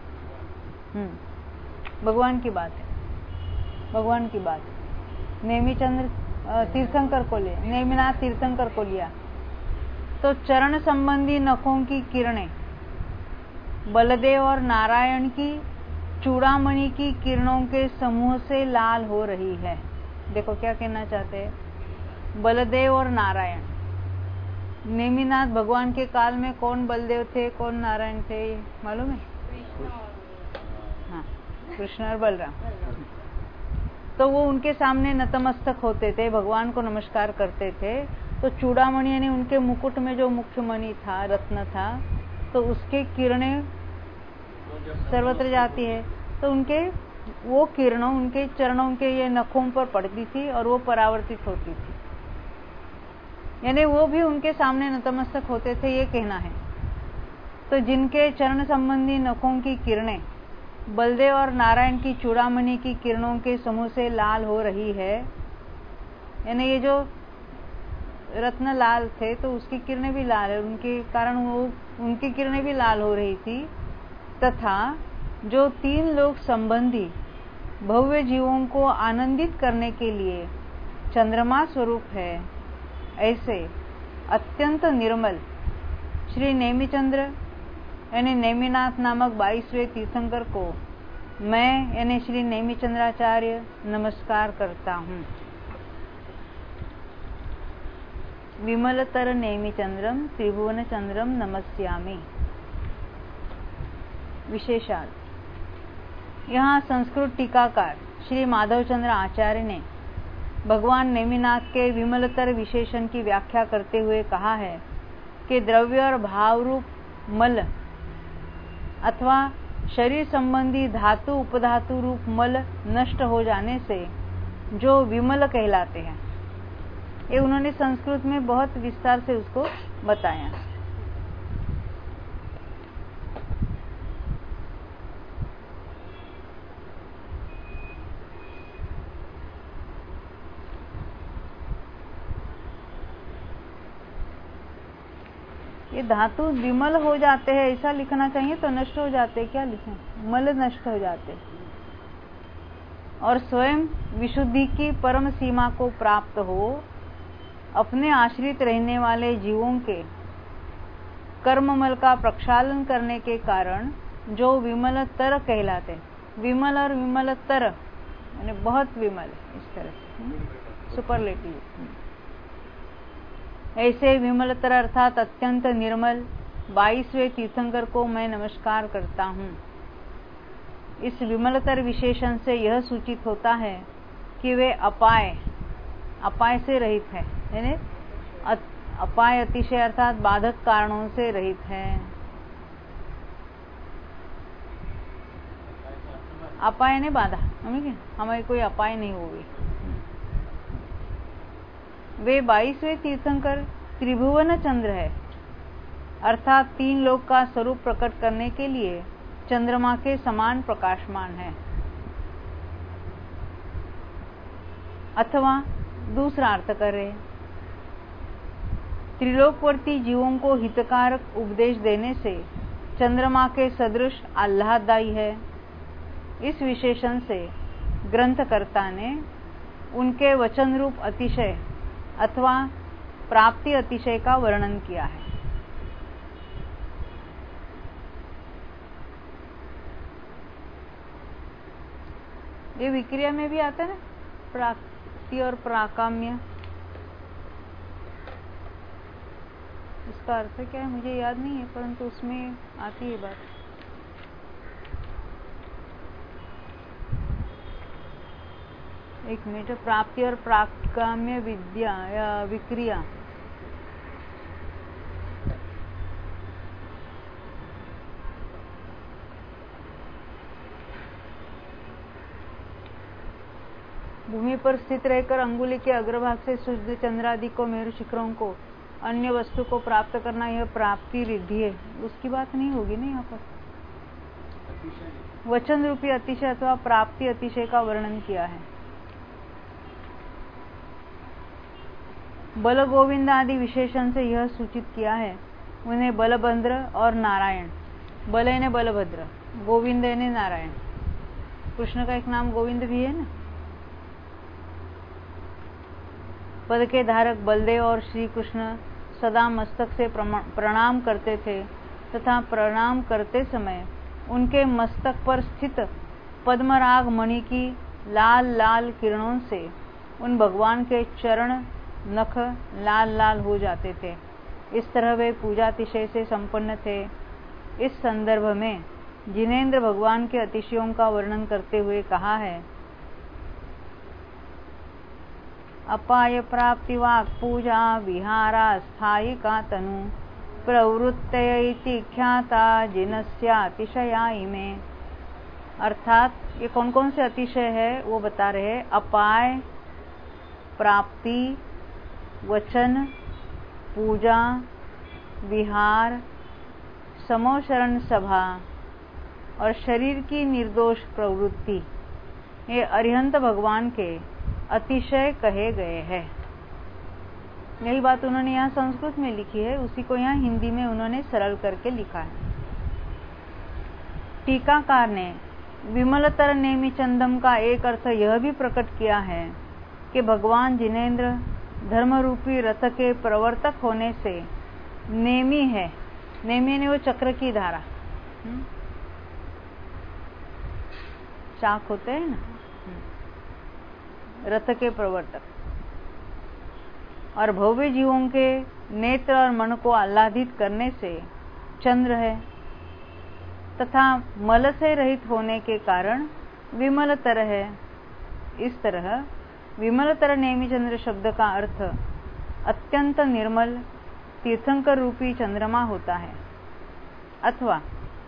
हम्म भगवान की बात है, भगवान की बात है। नेमिचंद्र तीर्थंकर को लिया, नेमिनाथ तीर्थंकर को लिया तो चरण संबंधी नखों की किरणें बलदेव और नारायण की चूड़ामणि की किरणों के समूह से लाल हो रही है। देखो क्या कहना चाहते हैं, बलदेव और नारायण। नेमिनाथ भगवान के काल में कौन बलदेव थे, कौन नारायण थे, मालूम है? हाँ, कृष्ण और बलराम। तो वो उनके सामने नतमस्तक होते थे, भगवान को नमस्कार करते थे। तो चूड़ामणि यानी उनके मुकुट में जो मुख्य मणि था, रत्न था, तो उसके किरणें सर्वत्र जाती है। तो उनके वो किरणों उनके चरणों के ये नखों पर पड़ती थी और वो परावर्तित होती थी, यानी वो भी उनके सामने नतमस्तक होते थे, ये कहना है। तो जिनके चरण संबंधी नखों की किरणें बलदेव और नारायण की चूड़ामणि की किरणों के समूह से लाल हो रही है, यानी ये जो रत्न लाल थे तो उसकी किरणें भी लाल है, उनके कारण वो उनकी किरणें भी लाल हो रही थी। तथा जो तीन लोक संबंधी भव्य जीवों को आनंदित करने के लिए चंद्रमा स्वरूप है, ऐसे अत्यंत निर्मल श्री नेमिचंद्र यानी नेमिनाथ नामक बाईसवें तीर्थंकर को मैं यानी श्री नेमिचंद्राचार्य नमस्कार करता हूँ। विमलतर नेमिचंद्रम त्रिभुवन चंद्रम नमस्यामि। विशेषार्थ। यहाँ संस्कृत टीकाकार श्री माधवचंद्र आचार्य ने भगवान नेमिनाथ के विमलतर विशेषण की व्याख्या करते हुए कहा है कि द्रव्य और भाव रूप मल अथवा शरीर संबंधी धातु उपधातु रूप मल नष्ट हो जाने से जो विमल कहलाते हैं, ये उन्होंने संस्कृत में बहुत विस्तार से उसको बताया। ये धातु विमल हो जाते हैं ऐसा लिखना चाहिए, तो नष्ट हो जाते, क्या लिखें, मल नष्ट हो जाते और स्वयं विशुद्धि की परम सीमा को प्राप्त हो। अपने आश्रित रहने वाले जीवों के कर्ममल का प्रक्षालन करने के कारण जो विमल तर कहलाते, विमल और विमल तर यानी बहुत विमल, इस तरह से सुपरलेटिव। ऐसे विमलतर अर्थात अत्यंत निर्मल बाईसवें तीर्थंकर को मैं नमस्कार करता हूँ। इस विमलतर विशेषण से यह सूचित होता है कि वे अपाय अपाय से रहित है, यानी अपाय अतिशय अर्थात बाधक कारणों से रहित है। अपाय ने बाधा, हमें हमें कोई अपाय नहीं होगी। वे बाईसवें तीर्थंकर त्रिभुवन चंद्र है, अर्थात तीन लोक का स्वरूप प्रकट करने के लिए चंद्रमा के समान प्रकाशमान है। अथवा दूसरा अर्थ करे, त्रिलोकवर्ती जीवों को हितकारक उपदेश देने से चंद्रमा के सदृश आह्लाददायी है। इस विशेषण से ग्रंथकर्ता ने उनके वचन रूप अतिशय अथवा प्राप्ति अतिशय का वर्णन किया है। ये विक्रिया में भी आता है ना, प्राप्ति और प्राकाम्य। इसका अर्थ क्या है मुझे याद नहीं है, परंतु उसमें आती है बात। एक मिनट, प्राप्ति और प्राकाम्य विद्या या विक्रिया, भूमि पर स्थित रहकर अंगुली के अग्रभाग से शुद्ध चंद्रादि को, मेरु शिखरों को, अन्य वस्तु को प्राप्त करना, यह प्राप्ति रिद्धि है। उसकी बात नहीं होगी ना यहाँ पर। वचन रूपी अतिशय अथवा प्राप्ति अतिशय का वर्णन किया है। बल गोविंद आदि विशेषण से यह सूचित किया है। उन्हें बलभद्र और नारायण, बल ने बलभद्र, गोविंद ने नारायण। कृष्ण का एक नाम गोविंद भी है ना। पद के धारक बलदेव और श्री कृष्ण सदा मस्तक से प्रणाम करते थे तथा प्रणाम करते समय उनके मस्तक पर स्थित पद्मराग मणि की लाल लाल किरणों से उन भगवान के चरण नख लाल लाल हो जाते थे। इस तरह वे पूजातिशय से संपन्न थे। इस संदर्भ में जिनेंद्र भगवान के अतिशयों का वर्णन करते हुए कहा है, अपाय प्राप्ति वाक पूजा विहारा स्थायी का तनु प्रवृत्तय इति ख्याता जिनस्यातिशया इमे। अर्थात ये कौन कौन से अतिशय है वो बता रहे हैं। अपाय, प्राप्ति, वचन, पूजा, विहार, समोशरण सभा और शरीर की निर्दोष प्रवृत्ति, ये अरिहंत भगवान के अतिशय कहे गए हैं। यही बात उन्होंने यहाँ संस्कृत में लिखी है, उसी को यहाँ हिंदी में उन्होंने सरल करके लिखा है। टीकाकार ने विमलतर नेमि चंदम का एक अर्थ यह भी प्रकट किया है कि भगवान जिनेंद्र धर्मरूपी रथ के प्रवर्तक होने से नेमि है। नेमि ने वो चक्र की धारा, चाक होते हैं ना, रथ के प्रवर्तक, और भव्य जीवों के नेत्र और मन को आह्लादित करने से चंद्र है तथा मल से रहित होने के कारण विमलतर है। इस तरह विमलतर नेमि चंद्र शब्द का अर्थ अत्यंत निर्मल तीर्थंकर रूपी चंद्रमा होता है, अथवा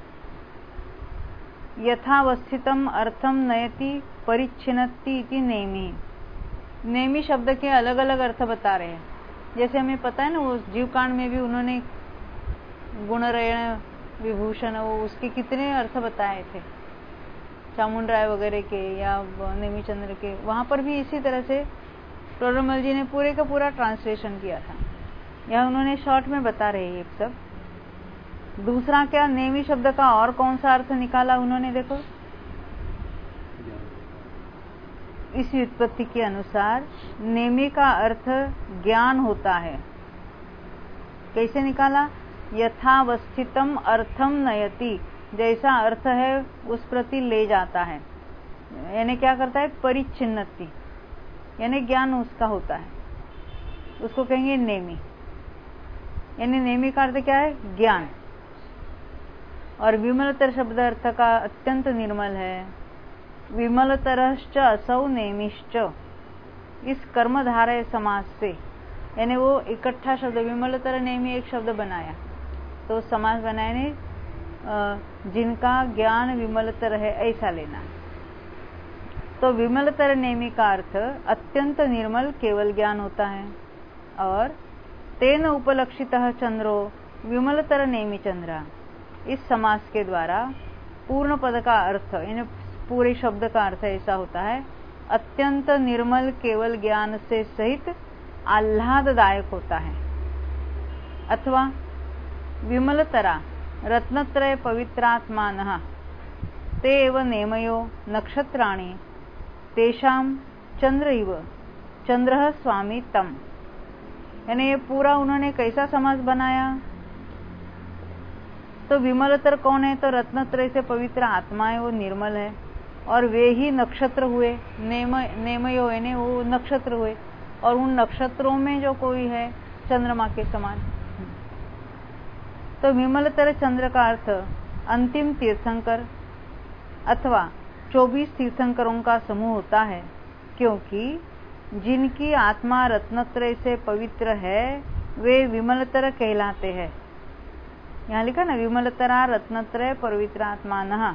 यथावस्थितम अर्थम नयति परिच्छिन्नति इति नेमि। नेमि शब्द के अलग अलग अर्थ बता रहे हैं। जैसे हमें पता है ना, वो जीवकांड में भी उन्होंने गुणरयण विभूषण, वो उसके कितने अर्थ बताए थे, चामुंड राय वगैरह के या नेमि चंद्र के। वहां पर भी इसी तरह से प्रोरमल जी ने पूरे का पूरा ट्रांसलेशन किया था। यह उन्होंने शॉर्ट में बता रहे हैं एक सब। दूसरा क्या, नेमि शब्द का और कौन सा अर्थ निकाला उन्होंने, देखो इस व्युत्पत्ति के अनुसार नेमि का अर्थ ज्ञान होता है। कैसे निकाला? यथावस्थितम अर्थम नयति, जैसा अर्थ है उस प्रति ले जाता है, यानी क्या करता है, परिच्छिन्नति, यानी ज्ञान उसका होता है, उसको कहेंगे नेमि। यानी नेमि का अर्थ क्या है? ज्ञान। और विमलतर शब्द अर्थ का अत्यंत निर्मल है। विमलतरश्च असौ नेमिश्च, इस कर्मधारय समास से, यानी वो इकट्ठा शब्द विमलतर नेमि एक शब्द बनाया तो समास बनाया ने जिनका ज्ञान विमलतर है ऐसा लेना। तो विमलतर नेमि का अर्थ अत्यंत निर्मल केवल ज्ञान होता है। और तेन उपलक्षितः चंद्रो विमलतर नेमि चंद्रा, इस समास के द्वारा पूर्ण पद का अर्थ, यानी पूरे शब्द का अर्थ ऐसा होता है, अत्यंत निर्मल केवल ज्ञान से सहित आह्लाददायक होता है। अथवा विमलतरा रत्नत्रय पवित्रात्मानः ते एव नेमयो नक्षत्राणि तेषां चंद्र इव चंद्रः स्वामी तम। यानी ये पूरा उन्होंने कैसा समास बनाया? तो विमलतर कौन है? तो रत्नत्रय से पवित्र आत्मा है, वो निर्मल है, और वे ही नक्षत्र हुए। नेम नेमयो यानी वो नक्षत्र हुए, और उन नक्षत्रों में जो कोई है चंद्रमा के समान। तो विमलतर चंद्र का अर्थ अंतिम तीर्थंकर अथवा चौबीस तीर्थंकरों का समूह होता है। क्योंकि जिनकी आत्मा रत्नत्रय से पवित्र है वे विमलतर कहलाते हैं। यहाँ लिखा ना, विमलतरा रत्नत्रय पवित्र आत्मा नहा।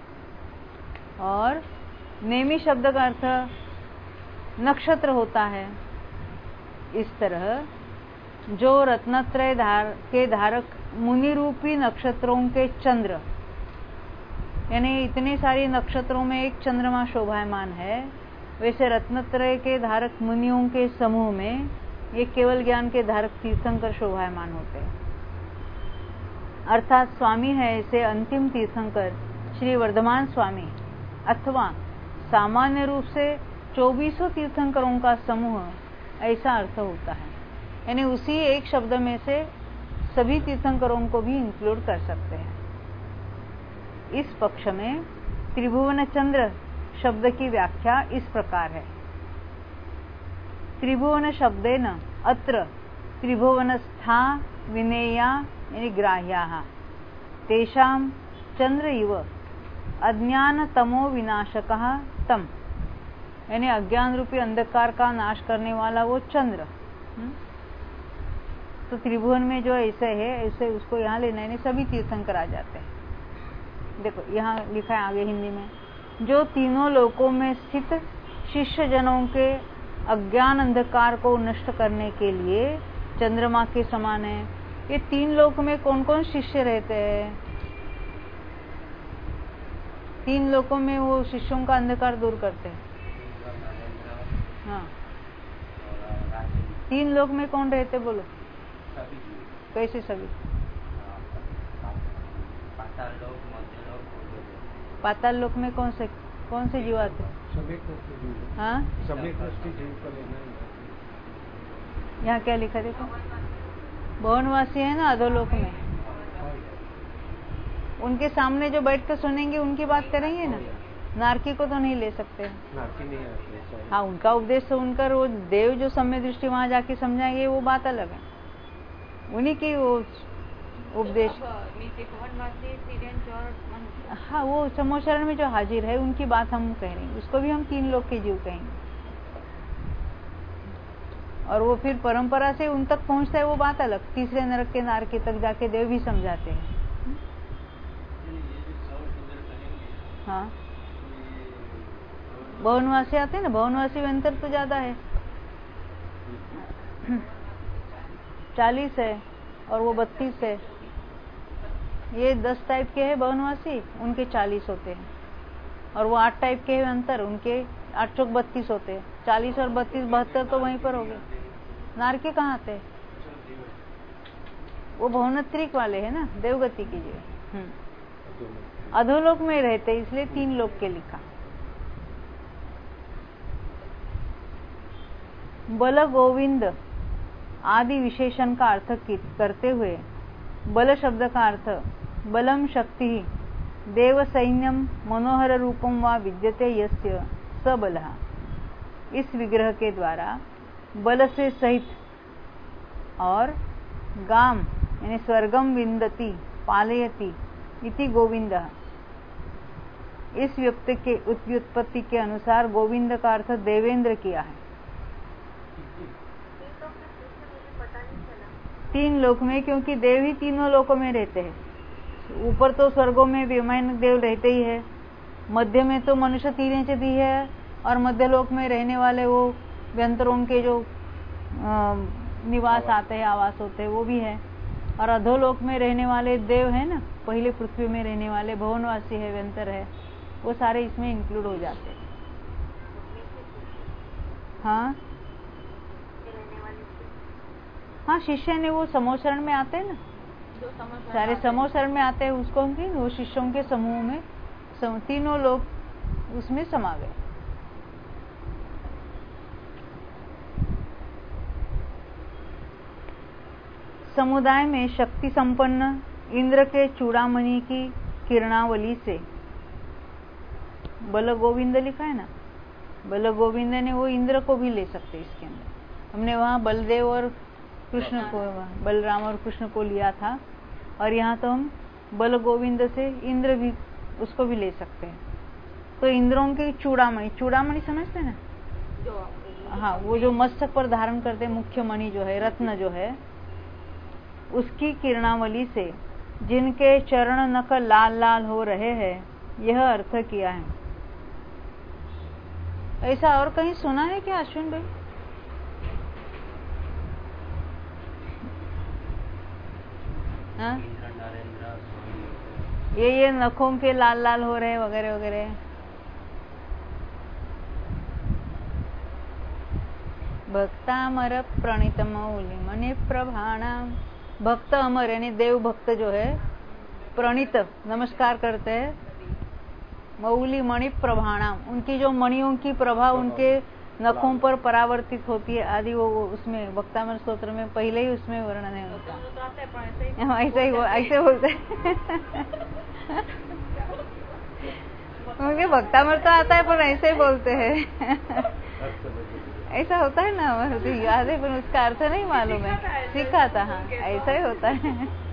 और नेमी शब्द का अर्थ नक्षत्र होता है। इस तरह जो रत्नत्रय धार के धारक मुनि रूपी नक्षत्रों के चंद्र, यानी इतने सारे नक्षत्रों में एक चंद्रमा शोभायमान है, वैसे रत्नत्रय के धारक मुनियों के समूह में ये केवल ज्ञान के धारक तीर्थंकर शोभायमान होते हैं। अर्थात स्वामी है ऐसे अंतिम तीर्थंकर श्री वर्धमान स्वामी अथवा सामान्य रूप से चौबीसों तीर्थंकरों का समूह, ऐसा अर्थ होता है। यानी उसी एक शब्द में से सभी तीर्थंकरों को भी इंक्लूड कर सकते हैं। इस पक्ष में त्रिभुवन चंद्र शब्द की व्याख्या इस प्रकार है। त्रिभुवन शब्देन अत्र त्रिभुवनस्था विनेया यानी ग्राह्याः तेषां चंद्र इव अज्ञान तमो विनाशकः तम, यानी अज्ञान रूपी अंधकार का नाश करने वाला वो चंद्र। तो त्रिभुवन में जो ऐसे है ऐसे उसको यहाँ लेना, यानी सभी तीर्थंकर आ जाते हैं। देखो यहाँ लिखा है आगे हिंदी में, जो तीनों लोकों में स्थित शिष्य जनों के अज्ञान अंधकार को नष्ट करने के लिए चंद्रमा के समान है। ये तीन लोक में कौन कौन शिष्य रहते हैं? तीन लोकों में वो शिष्यों का अंधकार दूर करते हैं। हाँ, तीन लोक में कौन रहते बोलो? कैसे सभी? पाताल लोक में कौन से कौन से जीव आते हैं? हाँ, यहाँ क्या लिखा देखो? भवनवासी है ना अधोलोक में, उनके सामने जो बैठ कर सुनेंगे उनकी बात करेंगे ना। नारकी को तो नहीं ले सकते। नारकी नहीं आते। हाँ, उनका उपदेश सुनकर वो देव जो सम्य दृष्टि वहां जाके समझाएंगे वो बात अलग है, उन्हीं की वो उपदेश। हाँ, वो समोशरण में जो हाजिर है उनकी बात हम कह रहे हैं, उसको भी हम तीन लोग के जीव कहेंगे। और वो फिर परंपरा से उन तक पहुंचता है वो बात अलग। तीसरे नरक के नारकी तक जाके देव भी समझाते हैं। हाँ, भवनवासी आते हैं ना, भवनवासी में अंतर तो ज्यादा है, चालीस है और वो बत्तीस है। ये दस टाइप के हैं भवनवासी, उनके चालीस होते हैं। और वो आठ टाइप के हैं अंतर, उनके आठ चौक बत्तीस होते हैं। चालीस और बत्तीस बहत्तर तो वहीं पर हो गए। नारकी कहाँ आते हैं? वो भवनत्रिक वाले है ना, देवगति की जो अधोलोक में रहते, इसलिए तीन लोक के लिखा। बल गोविंद आदि विशेषण का अर्थ करते हुए बल शब्द का अर्थ बलम शक्ति देव सैन्यम मनोहर रूपम वा विद्यते यस्य स बलः, इस विग्रह के द्वारा बल से सहित और गाम यानी स्वर्गम विंदति पालयति इति गोविंद, इस व्यक्ति के व्युत्पत्ति के अनुसार गोविंद का अर्थ देवेंद्र किया है। तीन लोक में, क्योंकि देव ही तीनों लोकों में रहते हैं। ऊपर तो स्वर्गों में विमान देव रहते ही है, मध्य में तो मनुष्य तीन चती है, और मध्य लोक में रहने वाले वो व्यंतरों के जो निवास आते हैं, आवास होते हैं, वो भी है। और अधोलोक में रहने वाले देव है ना, पहले पृथ्वी में रहने वाले भवनवासी है, व्यंतर है, वो सारे इसमें इंक्लूड हो जाते हैं। हाँ हाँ, शिष्य ने वो समोशरण में आते हैं ना, सारे समोशरण में आते हैं, उसको हम वो शिष्यों के समूह में सम, तीनों लोग उसमें समा गए। समुदाय में शक्ति संपन्न इंद्र के चूड़ामणि की किरणावली से बल गोविंद लिखा है ना, बल गोविंद ने वो इंद्र को भी ले सकते इसके अंदर। हमने वहाँ बलदेव और कृष्ण को, बलराम और कृष्ण को लिया था, और यहाँ तो हम बल गोविंद से इंद्र भी, उसको भी ले सकते हैं। तो इंद्रों की चूड़ामणि, चूड़ामणि समझते ना, जो हाँ, वो जो मस्तक पर धारण करते मुख्य मणि जो है, रत्न जो है, उसकी किरणावली से जिनके चरण नख लाल लाल हो रहे हैं, यह अर्थ किया है। ऐसा और कहीं सुना है क्या अश्विन भाई? हाँ? ये ये नखों के लाल लाल हो रहे वगैरह वगैरह। भक्तामर प्रणीत मौली मणि प्रभाणाम। भक्त अमर यानी देव भक्त जो है प्रणीत नमस्कार करते हैं मौली मणि प्रभाणाम, उनकी जो मणियों की प्रभा उनके नखों पर परावर्तित होती है आदि, वो वुसमें भक्तामर स्तोत्र में पहले ही उसमें वर्णन है उनका। ऐसा ही ऐसे बोलते उनके भक्तामर तो आता है पर ऐसे ही बोलते हैं। ऐसा होता है ना, मुझे याद है पर उसका अर्थ नहीं मालूम है, सीखा था। हाँ, ऐसा ही होता है।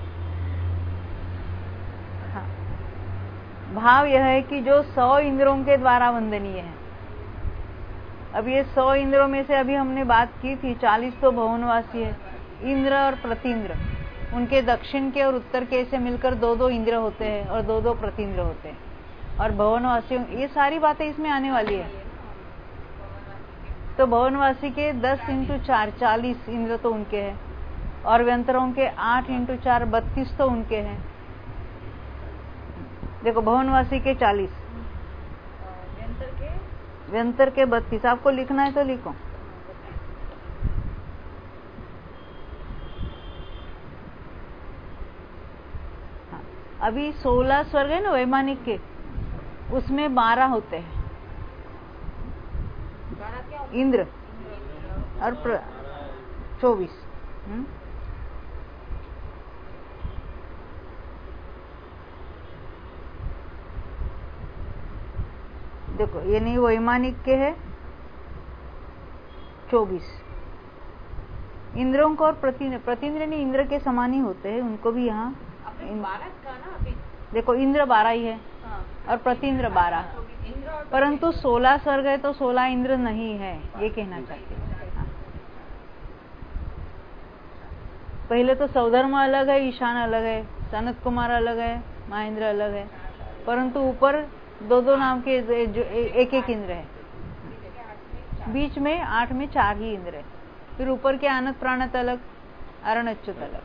हाँ, भाव यह है कि जो सौ इंद्रों के द्वारा वंदनीय है। अब ये सौ इंद्रों में से अभी हमने बात की थी, चालीस तो भुवनवासी है, इंद्र और प्रतींद्र। उनके दक्षिण के और उत्तर के से मिलकर दो दो इंद्र होते हैं और दो दो प्रतींद्र होते हैं। और भुवनवासियों, ये सारी बातें इसमें आने वाली है। तो भुवनवासी के दस इंटू चार चालीस इंद्र तो उनके हैं, और व्यंतरों के आठ इंटू चार बत्तीस तो उनके हैं। देखो, भुवनवासी के चालीस, व्यंतर के व्यंतर के बत्तीस। आपको लिखना है तो लिखो। हाँ, अभी सोलह स्वर्ग है ना वैमानिक के, उसमें बारह होते हैं इंद्र और चौबीस। देखो, ये नहीं वैमानिक के है चौबीस इंद्रों को, और प्रतींद्र प्रतींद्र नहीं इंद्र के समान ही होते हैं, उनको भी यहाँ देखो इंद्र बारह ही है और प्रतींद्र बारह, परंतु सोलह स्वर्ग है तो सोलह इंद्र नहीं है, ये कहना चाहते हैं। हाँ। पहले तो सौधर्म अलग है, ईशान अलग है, सनत कुमार अलग है, महेंद्र अलग है, परंतु ऊपर दो दो नाम के जो एक एक इंद्र है। बीच में आठ में चार ही इंद्र है। फिर ऊपर के आनत प्राणत अलग, अरणच्युत अलग,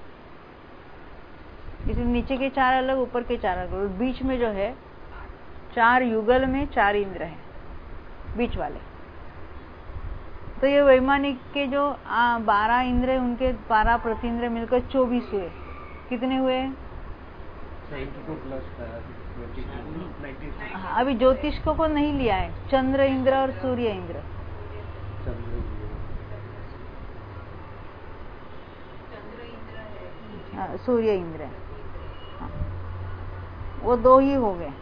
इसे नीचे के चार अलग, ऊपर के चार अलग, बीच में जो है चार युगल में चार इंद्र है बीच वाले। तो ये वैमानिक के जो बारह इंद्र है, उनके बारह प्रतींद्र मिलकर चौबीस हुए। कितने हुए? हाँ, अभी ज्योतिष को, को नहीं लिया है, चंद्र इंद्र और सूर्य इंद्र। हाँ, सूर्य इंद्र है। हाँ, वो दो ही हो गए।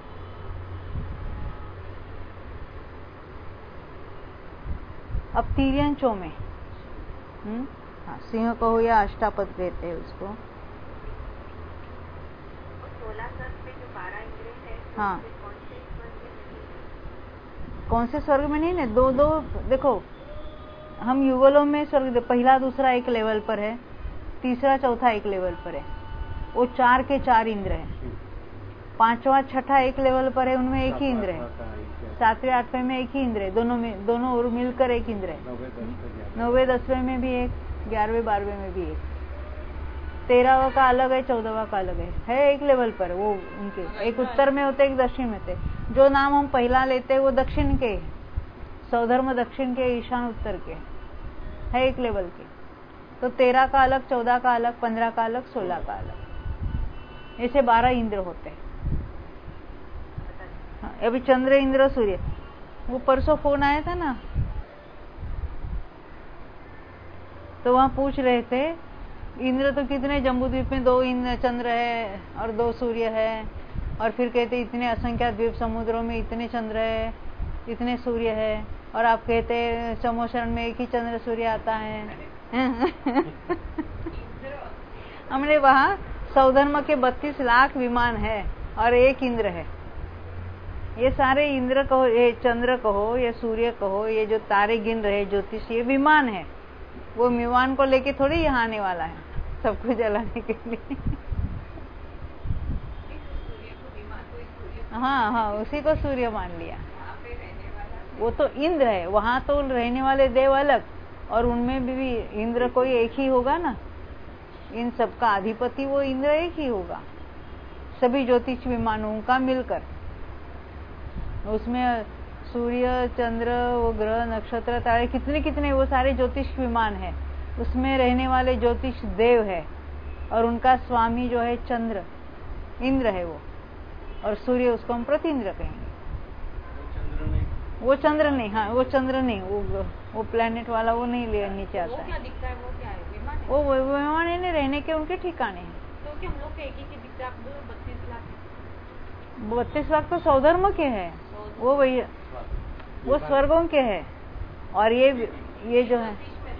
अब तिर्यंचों में हम्म हाँ, सिंह कहो या अष्टापद कहते हैं उसको। हाँ, कौन से स्वर्ग में नहीं ना, दो दो देखो, हम युगलों में स्वर्ग पहला दूसरा एक लेवल पर है, तीसरा चौथा एक लेवल पर है, वो चार के चार इंद्र है। पांचवा छठा एक लेवल पर है, उनमें एक ही इंद्र है। सातवें आठवें में एक ही इंद्र है, दोनों में दोनों और मिलकर एक इंद्र है। नौवे दसवें में भी एक, ग्यारहवें बारहवें में भी एक, तेरहवा का अलग है, चौदहवा का अलग है, है एक लेवल पर वो उनके। एक उत्तर में होते, एक दक्षिण में थे। जो नाम हम पहला लेते हैं वो दक्षिण के, सौधर्म दक्षिण के, ईशान उत्तर के, है एक लेवल के। तो तेरह का अलग, चौदह का अलग, पंद्रह का अलग, सोलह का अलग, ऐसे बारह इंद्र होते हैं। हाँ, अभी चंद्र इंद्र सूर्य, वो परसों फोन आया था ना, तो वहां पूछ रहे थे इंद्र तो कितने, जम्बूद्वीप में दो इंद्र चंद्र है और दो सूर्य है, और फिर कहते इतने असंख्या द्वीप समुद्रों में इतने चंद्र है, इतने सूर्य है, और आप कहते समोशरण में एक ही चंद्र सूर्य आता है। हमने वहां सौधर्म के बत्तीस लाख विमान है और एक इंद्र है, ये सारे इंद्र कहो, ये चंद्र कहो, ये सूर्य कहो, ये जो तारे गिन रहे ज्योतिष, ये विमान है। वो विमान को लेके थोड़ी यहाँ आने वाला है सबको जलाने के लिए। हाँ हाँ, उसी को सूर्य मान लिया। वो तो इंद्र है, वहां तो रहने वाले देव अलग, और उनमें भी, भी इंद्र कोई एक ही होगा ना। इन सबका अधिपति वो इंद्र एक ही होगा, सभी ज्योतिष विमानों का मिलकर। उसमें सूर्य, चंद्र, वो ग्रह, नक्षत्र, तारे, कितने कितने वो सारे ज्योतिष विमान है। उसमें रहने वाले ज्योतिष देव है, और उनका स्वामी जो है चंद्र, इंद्र है वो, और सूर्य उसको हम प्रतिइंद्र कहेंगे। वो चंद्र नहीं, हाँ वो चंद्र नहीं, वो वो प्लेनेट वाला वो नहीं ले नीचे आता है। वो क्या दिखता है? वो क्या है? विमान है? वो विमान है, रहने के उनके ठिकाने हैं। तो कि हम लोग के एक ही दिखता है, आप बोलो बत्तीस लाख बत्तीस लाख तो सौधर्म के है, वो वही वो स्वर्गों के है। और ये ये जो है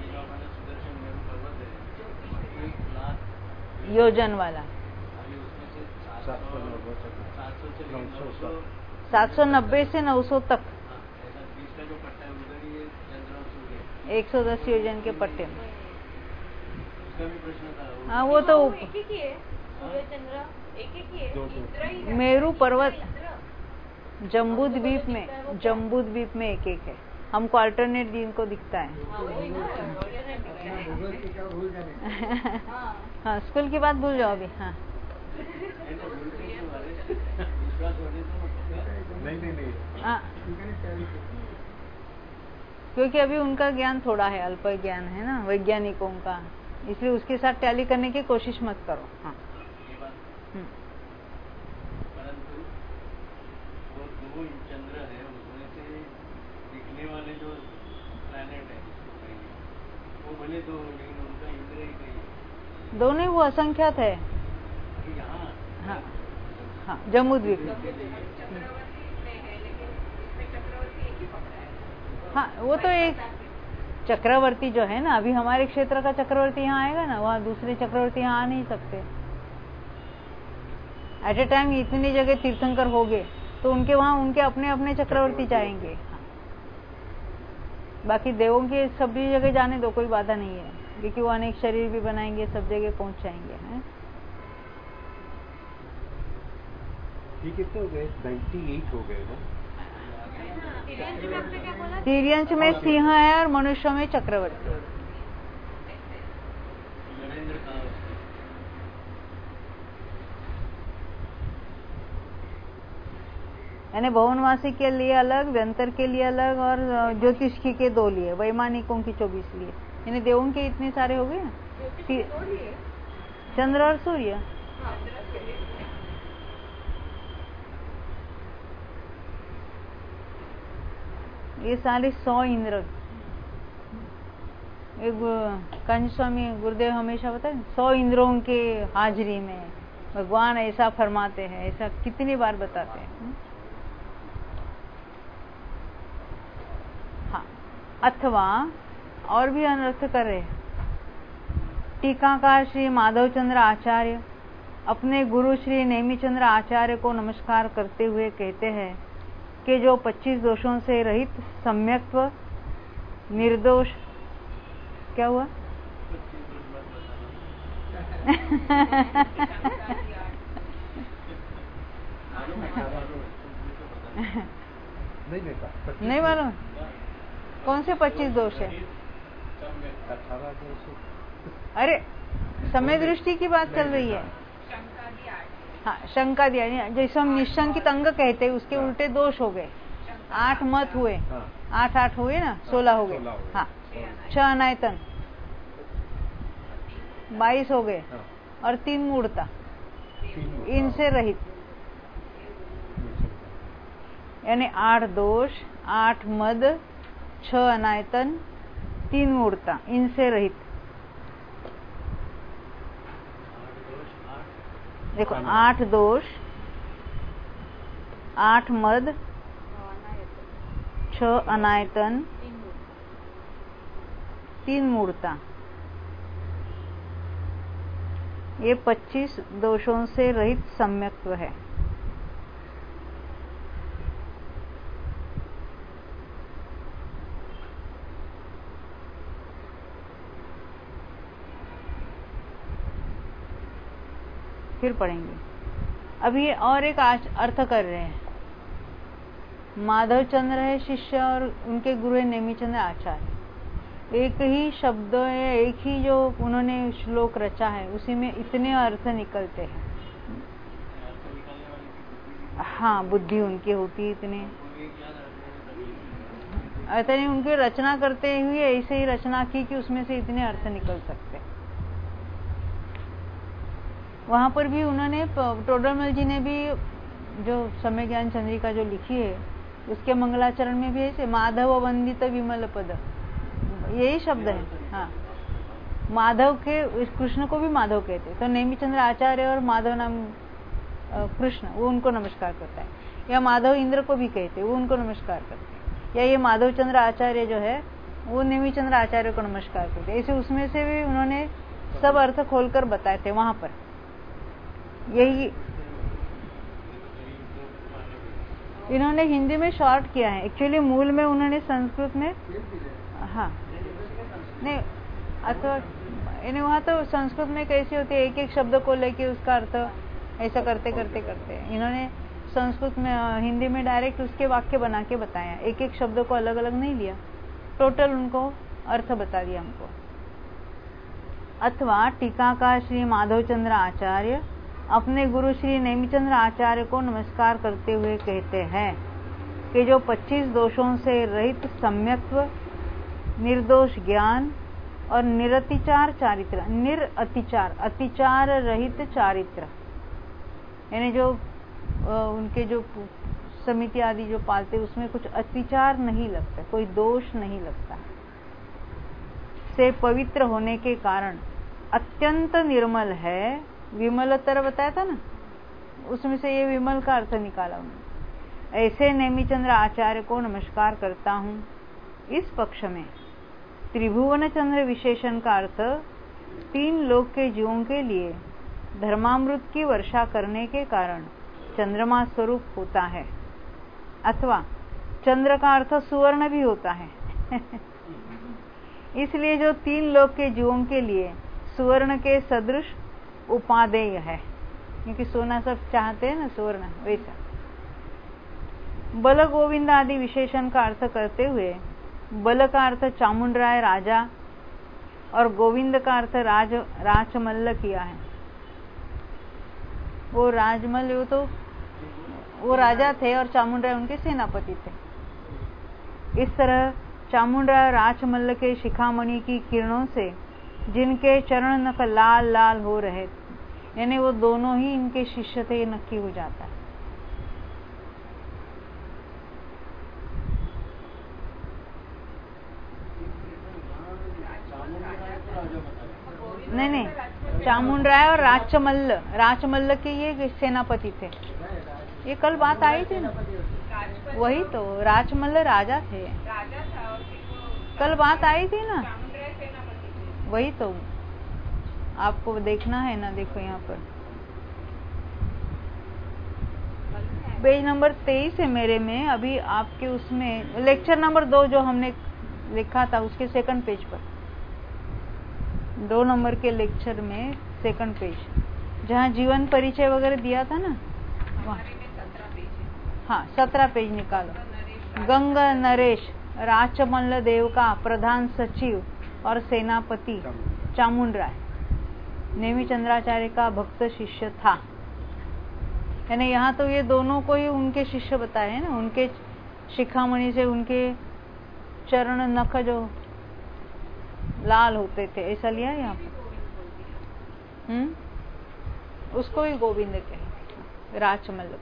योजन वाला सात सौ नब्बे से नौ सौ तक, एक सौ दस योजन के पट्टे में। हाँ वो तो एक ही की है, सूर्य चंद्र एक ही की है, इंद्र ही है। मेरू पर्वत जम्बू द्वीप में, जम्बू द्वीप में एक एक है। हमको अल्टरनेट दिन को दिखता है। हाँ स्कूल की बात भूल जाओ अभी। हाँ नहीं नहीं नहीं हाँ, क्योंकि अभी उनका ज्ञान थोड़ा है, अल्प ज्ञान है ना वैज्ञानिकों का, इसलिए उसके साथ टैली करने की कोशिश मत करो। हाँ परंतु वो दो चंद्र है, उसमें से दिखने वाले जो प्लैनेट है वो भले दो, लेकिन उनका इंद्र ही नहीं। दोनों ही वो असंख्यात है। यहाँ हाँ हाँ जम्मू द्वीप में। हाँ वो तो एक चक्रवर्ती जो है ना, अभी हमारे क्षेत्र का चक्रवर्ती यहाँ आएगा ना, वहाँ दूसरे चक्रवर्ती यहाँ आ नहीं सकते। एट ए टाइम इतनी जगह तीर्थंकर हो गए तो उनके वहाँ उनके अपने अपने चक्रवर्ती जाएंगे। हाँ। बाकी देवों के सभी जगह जाने दो, कोई बाधा नहीं है, क्योंकि वो अनेक शरीर भी बनाएंगे, सब जगह पहुंच जाएंगे। है ये कितने हो गए? अट्ठानवे हो गए ना। तिर्यंश में सिंह है और मनुष्य में चक्रवर्ती। यानी भवनवासी के लिए अलग, व्यंतर के लिए अलग, और ज्योतिषी के दो लिए, वैमानिकों की चौबीस लिए। यानी देवों के इतने सारे हो गए ना, चंद्र और सूर्य। ये सारे सौ इंद्र। एक कांच स्वामी गुरुदेव हमेशा बताते हैं, सौ इंद्रों के हाजिरी में भगवान ऐसा फरमाते हैं, ऐसा कितनी बार बताते हैं। हाँ, अथवा और भी अनर्थ कर रहे। टीकाकार श्री माधव चंद्र आचार्य अपने गुरु श्री नेमिचंद्र आचार्य को नमस्कार करते हुए कहते हैं कि जो पच्चीस दोषों से रहित सम्यक्त्व, निर्दोष, क्या हुआ? नहीं मालूम कौन से पच्चीस दोष है? अरे समय दृष्टि की बात चल रही है। हाँ शंका दिया, जैसे हम निशंकित अंग कहते हैं, उसके उल्टे दोष हो गए। आठ मत हुए, आठ आठ हुए ना, सोलह हो गए। हाँ छह अनायतन बाईस हो गए, और तीन मूर्ता इनसे रहित, यानी आठ दोष, आठ मद, छह अनायतन, तीन मूर्ता इनसे रहित। देखो आठ दोष, आठ मद, छह अनायतन, तीन मूर्ता, ये पच्चीस दोषों से रहित सम्यक्त्व है। फिर पढ़ेंगे। अभी और एक अर्थ कर रहे हैं। माधव चंद्र है शिष्य और उनके गुरु है नेमिचंद्र आचार्य। एक ही शब्द है, एक ही जो उन्होंने श्लोक रचा है उसी में इतने अर्थ निकलते हैं। हाँ, बुद्धि उनकी होती है इतने अर्थ नहीं, उनकी रचना करते हुए ऐसे ही रचना की कि उसमें से इतने अर्थ निकल सकते। वहां पर भी उन्होंने, टोडरमल जी ने भी जो समय ज्ञान चंद्रिका जो लिखी है उसके मंगलाचरण में भी ऐसे माधव वंदित विमल पद, यही शब्द है। हाँ, माधव के, कृष्ण को भी माधव कहते, तो नेमिचंद्र आचार्य और माधव नाम कृष्ण, वो उनको नमस्कार करता है। या माधव इंद्र को भी कहते, वो उनको नमस्कार करते हैं। या ये माधव चंद्र आचार्य जो है वो नेमिचंद्र आचार्य को नमस्कार करते। ऐसे उसमें से भी उन्होंने सब अर्थ खोलकर बताए थे वहां पर। यही इन्होंने हिंदी में शॉर्ट किया है। एक्चुअली मूल में उन्होंने संस्कृत में, हाँ नहीं, अथवा इन्हें वहाँ तो संस्कृत में कैसी होती है, एक एक शब्द को लेके उसका अर्थ ऐसा करते करते करते इन्होंने संस्कृत में, हिंदी में डायरेक्ट उसके वाक्य बना के बताया। एक एक शब्द को अलग अलग नहीं लिया, टोटल उनको अर्थ बता दिया हमको। अथवा टीकाकार श्री माधवचंद्र आचार्य अपने गुरु श्री नेमिचंद्र आचार्य को नमस्कार करते हुए कहते हैं कि जो पच्चीस दोषों से रहित सम्यक्त्व, निर्दोष ज्ञान और निरतिचार चारित्र, निरअतिचार, अतिचार रहित चारित्र, यानी जो उनके जो समिति आदि जो पालते उसमें कुछ अतिचार नहीं लगता, कोई दोष नहीं लगता, से पवित्र होने के कारण अत्यंत निर्मल है। विमलतर बताया था ना, उसमें से ये विमल का अर्थ निकाला उन्होंने। ऐसे नेमिचंद्र आचार्य को नमस्कार करता हूँ। इस पक्ष में त्रिभुवन चंद्र विशेषण का अर्थ तीन लोक के जीवों के लिए धर्मामृत की वर्षा करने के कारण चंद्रमा स्वरूप होता है, अथवा चंद्र का अर्थ सुवर्ण भी होता है। इसलिए जो तीन लोक के जीवों के लिए सुवर्ण के सदृश उपादेय है, क्योंकि सोना सब चाहते हैं ना, सुवर्ण वैसा। बल गोविंद आदि विशेषण का अर्थ करते हुए बल का अर्थ चामुंडराय राजा और गोविंद का अर्थ राज राजमल्ल किया है। वो राजमल्ल, वो तो वो राजा थे और चामुंडराय उनके सेनापति थे। इस तरह चामुंडराय राजमल्ल के शिखामणि की किरणों से जिनके चरण नख लाल लाल हो रहे, यानी वो दोनों ही इनके शिष्य थे, ये नक्की हो जाता है। नहीं नहीं, चामुंडराय और राजमल्ल, राजमल्ल के ये सेनापति थे। ये कल बात आई थी ना, वही तो राजमल्ल राजा थे, कल बात आई थी ना, वही तो आपको देखना है ना। देखो यहाँ पर पेज नंबर तेईस है मेरे में, अभी आपके उसमें लेक्चर नंबर दो जो हमने लिखा था उसके सेकंड पेज पर, दो नंबर के लेक्चर में सेकंड पेज, जहाँ जीवन परिचय वगैरह दिया था ना, वहाँ हाँ सत्रह पेज निकालो। गंग नरेश राजमल्ल देव का प्रधान सचिव और सेनापति चामुंडराय नेमिचंद्राचार्य का भक्त शिष्य था। यानी यहाँ तो ये दोनों को ही उनके शिष्य बताए हैं ना, उनके शिखामणि से उनके चरण नख जो लाल होते थे, ऐसा लिया है यहाँ पर। हम्म, उसको ही गोविंद कहे, राजमल्ल।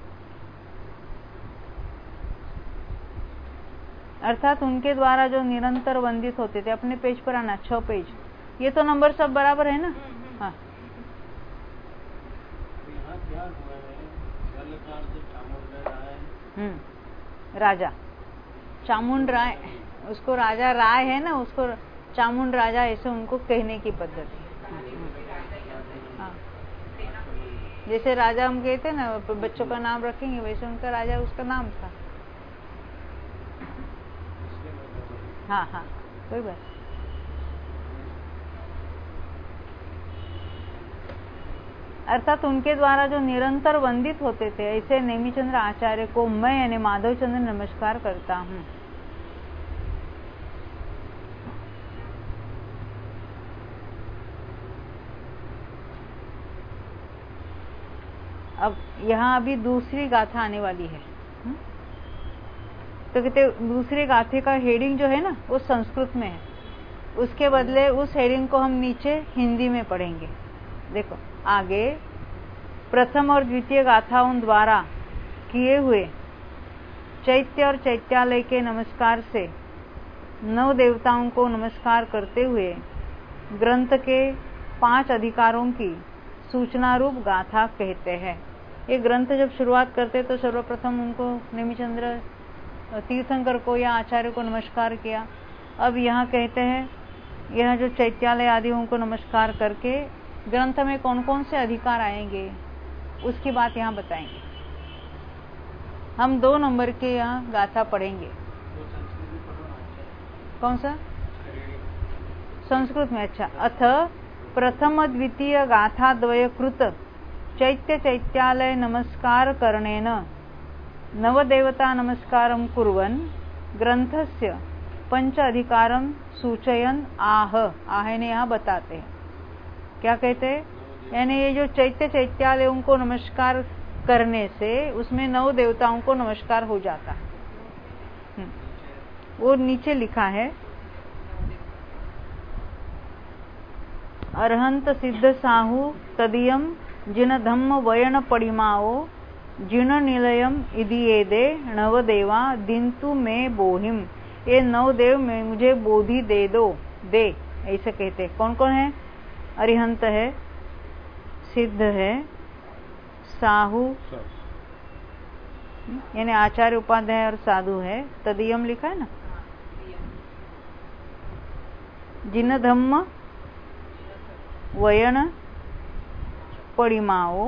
अर्थात उनके द्वारा जो निरंतर वंदित होते थे। अपने पेज पर आना, छह पेज, ये तो नंबर सब बराबर है ना। हाँ, हम्म, राजा चामुंड राय, उसको राजा राय है ना, उसको चामुंड राजा, ऐसे उनको कहने की पद्धति। हाँ, जैसे राजा हम कहते हैं ना, बच्चों का नाम रखेंगे, वैसे उनका राजा उसका नाम था। हाँ हाँ, कोई बात। अर्थात उनके द्वारा जो निरंतर वंदित होते थे, ऐसे नेमिचंद्र आचार्य को मैं यानी माधव चंद्र नमस्कार करता हूँ। अब यहाँ अभी दूसरी गाथा आने वाली है। हुँ? तो कहते दूसरी गाथे का हेडिंग जो है ना वो संस्कृत में है, उसके बदले उस हेडिंग को हम नीचे हिंदी में पढ़ेंगे। देखो आगे, प्रथम और द्वितीय गाथाओं द्वारा किए हुए चैत्य और चैत्यालय के नमस्कार से नव देवताओं को नमस्कार करते हुए ग्रंथ के पांच अधिकारों की सूचना रूप गाथा कहते हैं। ये ग्रंथ जब शुरुआत करते तो सर्वप्रथम उनको नेमिचंद्र तीर्थंकर को या आचार्य को नमस्कार किया। अब यहाँ कहते हैं यह जो चैत्यालय आदियों को नमस्कार करके ग्रंथ में कौन कौन से अधिकार आएंगे उसकी बात यहाँ बताएंगे। हम दो नंबर के यहाँ गाथा पढ़ेंगे। कौन सा? संस्कृत में। अच्छा, अथ प्रथम द्वितीय गाथा द्वय कृत चैत्य चैत्यालय नमस्कार करणेन नवदेवता नमस्कारं कुर्वन् ग्रंथस्य पंच अधिकारं सूचयन आह। आह ने यहाँ बताते हैं, क्या कहते हैं, यानी ये जो चैत्य चैत्यालयों को नमस्कार करने से उसमें नव देवताओं को नमस्कार हो जाता है। वो नीचे लिखा है, अरहंत सिद्ध साहु तदीयम जिन धम्म वयन पड़िमाओ जिन निलयम इदिएदे नवदेवा दिंतु में बोहिम। ये नवदेव में मुझे बोधि दे दो, दे, ऐसे कहते। कौन कौन है? अरिहंत है, सिद्ध है, साहु यानी आचार्य उपाध्याय और साधु है, तदीयम लिखा है ना, जिन धम्म वयन पड़िमाओ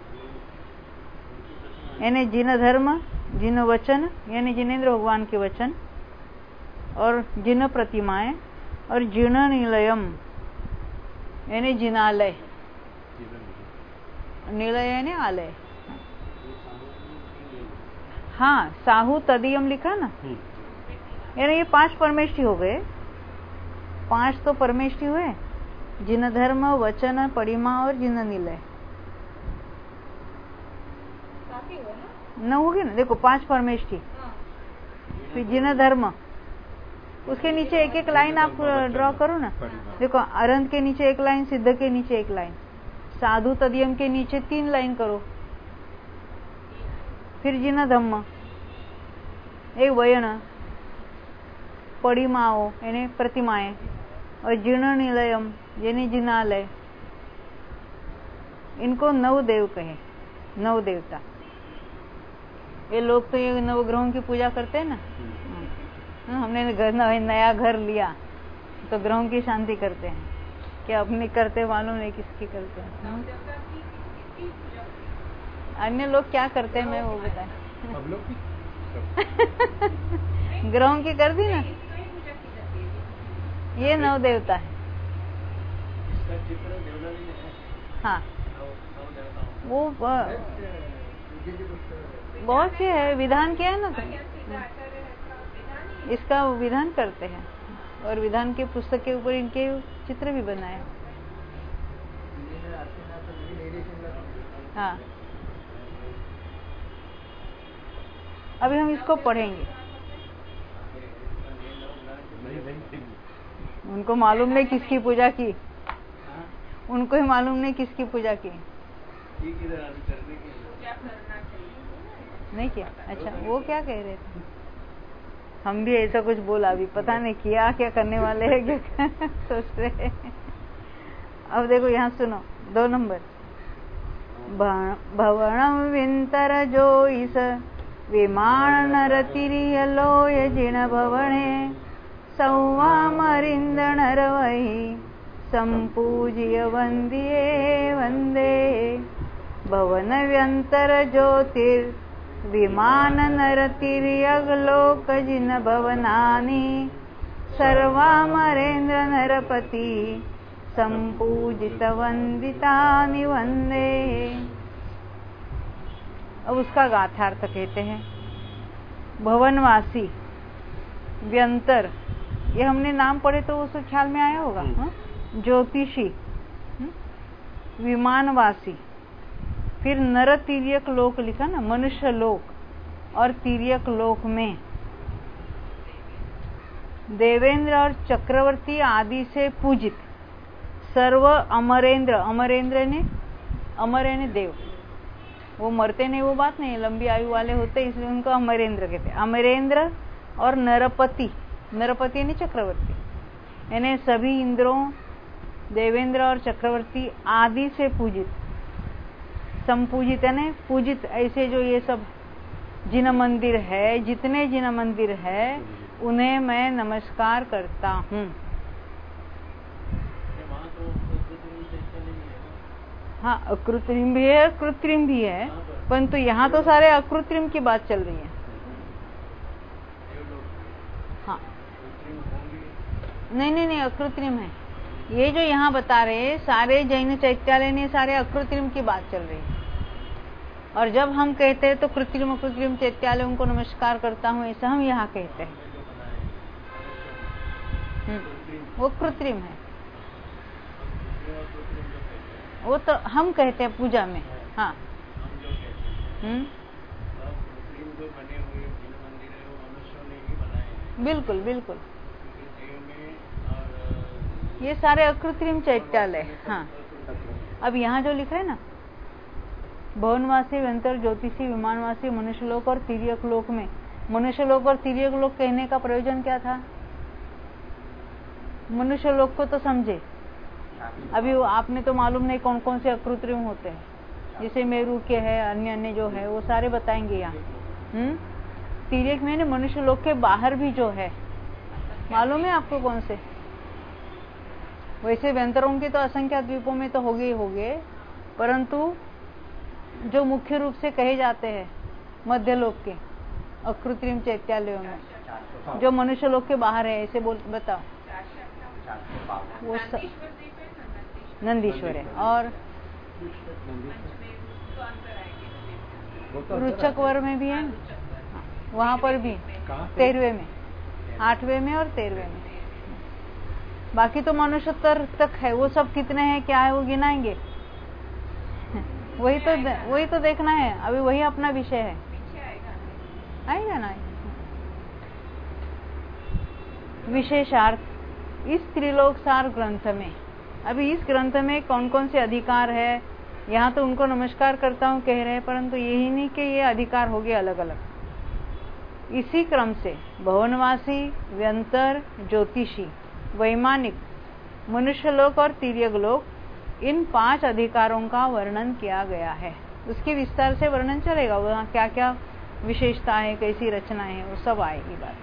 यानी जिन धर्म, जिन वचन यानी जिनेन्द्र भगवान के वचन, और जिन प्रतिमाएं, और जिन निलयम यानी जिनालय, निलय यानी आलय। हाँ, साहु तदीयम लिखा ना, यानी ये पांच परमेष्ठी हो गए। पांच तो परमेष्ठी हुए, जिन धर्म, वचन, पड़िमा और जिन निलय। न होगी ना, देखो पांच परमेष्ठी, फिर जिन धर्म, उसके नीचे एक एक लाइन आप ड्रॉ करो ना। देखो अरंत के नीचे एक लाइन, सिद्ध के नीचे एक लाइन, साधु तदीयम के नीचे तीन लाइन करो, फिर जिन धम्म, एक वयन, पड़िमाओ यानी प्रतिमाएं, और जिन निलयम यानी जिनालय। इनको नवदेव कहे, नव देवता। ये लोग तो ये नवग्रहों की पूजा करते हैं ना। हमने घर नया घर लिया तो ग्रहों की शांति करते हैं, क्या अपनी करते मालूम नहीं किसकी करते हैं। अन्य लोग क्या करते हैं मैं वो बताएं। ग्रहों की कर दी ना, ये नव देवता है। हाँ, वो बहुत से है, विधान किया है ना, तो इसका विधान करते हैं, और विधान के पुस्तक के ऊपर इनके चित्र भी बनाए। हाँ, अभी हम इसको पढ़ेंगे। उनको मालूम नहीं किसकी पूजा की, उनको ही मालूम नहीं किसकी पूजा की, नहीं किया। अच्छा, वो क्या कह रहे थे? हम भी ऐसा कुछ बोला, अभी पता नहीं किया क्या करने वाले हैं, क्या सोच रहे। अब देखो यहाँ सुनो, दो नंबर, भवणम विंतर जो इस विमान नरतिरियलोय जिन भवणे संवामरिंद नरवही संपूज्य वंदिये वंदे। भवन व्यंतर ज्योतिर विमान नरतिर्यगलोक जिन भवनानि सर्वामरेंद्र नरपति संपूजितवंदितानि वंदे। अब उसका गाथार्थ कहते हैं। भवनवासी, व्यंतर, ये हमने नाम पढ़े तो उसको ख्याल में आया होगा। हा? ज्योतिषी, विमानवासी, फिर नर तिर्यक लोक लिखा ना, मनुष्य लोक और तिर्यक लोक में देवेंद्र और चक्रवर्ती आदि से पूजित सर्व अमरेंद्र, अमरेंद्र ने, अमर ने देव, वो मरते नहीं, वो बात नहीं, लंबी आयु वाले होते इसलिए उनको अमरेंद्र कहते हैं। अमरेंद्र और नरपति, नरपति यानी चक्रवर्ती, यानी सभी इंद्रों, देवेंद्र और चक्रवर्ती आदि से पूजित, संपूजित यानी पूजित, ऐसे जो ये सब जिन मंदिर है, जितने जिन मंदिर है उन्हें मैं नमस्कार करता हूँ। हाँ, अकृत्रिम भी है, कृत्रिम भी है, परंतु यहाँ तो सारे अकृत्रिम की बात चल रही है। हाँ, नहीं नहीं नहीं, अकृत्रिम है। ये जो यहाँ बता रहे सारे जैन चैत्यालय ने सारे अकृत्रिम की बात चल रही है। और जब हम कहते हैं तो कृत्रिम अकृत्रिम चैत्यालयों को नमस्कार करता हूँ, ऐसा हम यहाँ कहते हैं। वो कृत्रिम है, वो तो हम कहते हैं पूजा में। हाँ, हम्म, बिल्कुल बिल्कुल, ये सारे अकृत्रिम चैत्यालय। हाँ, अब यहाँ जो लिख रहे हैं ना, भवनवासी, व्यंतर, ज्योतिषी, विमानवासी, मनुष्यलोक और तिर्यक लोक में, मनुष्यलोक और तिर्यक लोक कहने का प्रयोजन क्या था? मनुष्यलोक को तो समझे, अभी आपने तो मालूम नहीं कौन कौन से अकृत्रिम होते हैं, जैसे मेरू के है, अन्य अन्य जो है वो सारे बताएंगे यहाँ। हम्म, तिर्यक में मनुष्य लोक के बाहर भी जो है, मालूम है आपको कौन से? वैसे व्यंतरों के तो असंख्य द्वीपों में तो होगे ही होगे, परंतु जो मुख्य रूप से कहे जाते हैं मध्य लोक के अकृत्रिम चैत्यालयों में, जो मनुष्य लोक के बाहर है, ऐसे बोल बताओ। वो स... नंदीश्वर है, और रुचकवर में भी है, वहां पर भी तेरहवें में, आठवें में और तेरहवें में। बाकी तो मनुष्योत्तर तक है, वो सब कितने हैं क्या है वो गिनाएंगे, वही तो वही तो देखना है। अभी वही अपना विषय है, आएगा ना विशेषार्थ इस त्रिलोकसार ग्रंथ में। अभी इस ग्रंथ में कौन कौन से अधिकार है, यहाँ तो उनको नमस्कार करता हूँ कह रहे हैं, परंतु यही नहीं कि ये अधिकार हो गए अलग अलग। इसी क्रम से भवनवासी, व्यंतर, ज्योतिषी, वैमानिक, मनुष्यलोक और तिर्यक लोक, इन पांच अधिकारों का वर्णन किया गया है। उसके विस्तार से वर्णन चलेगा, वहाँ क्या क्या विशेषता है, कैसी रचना है, वो सब आएगी बात।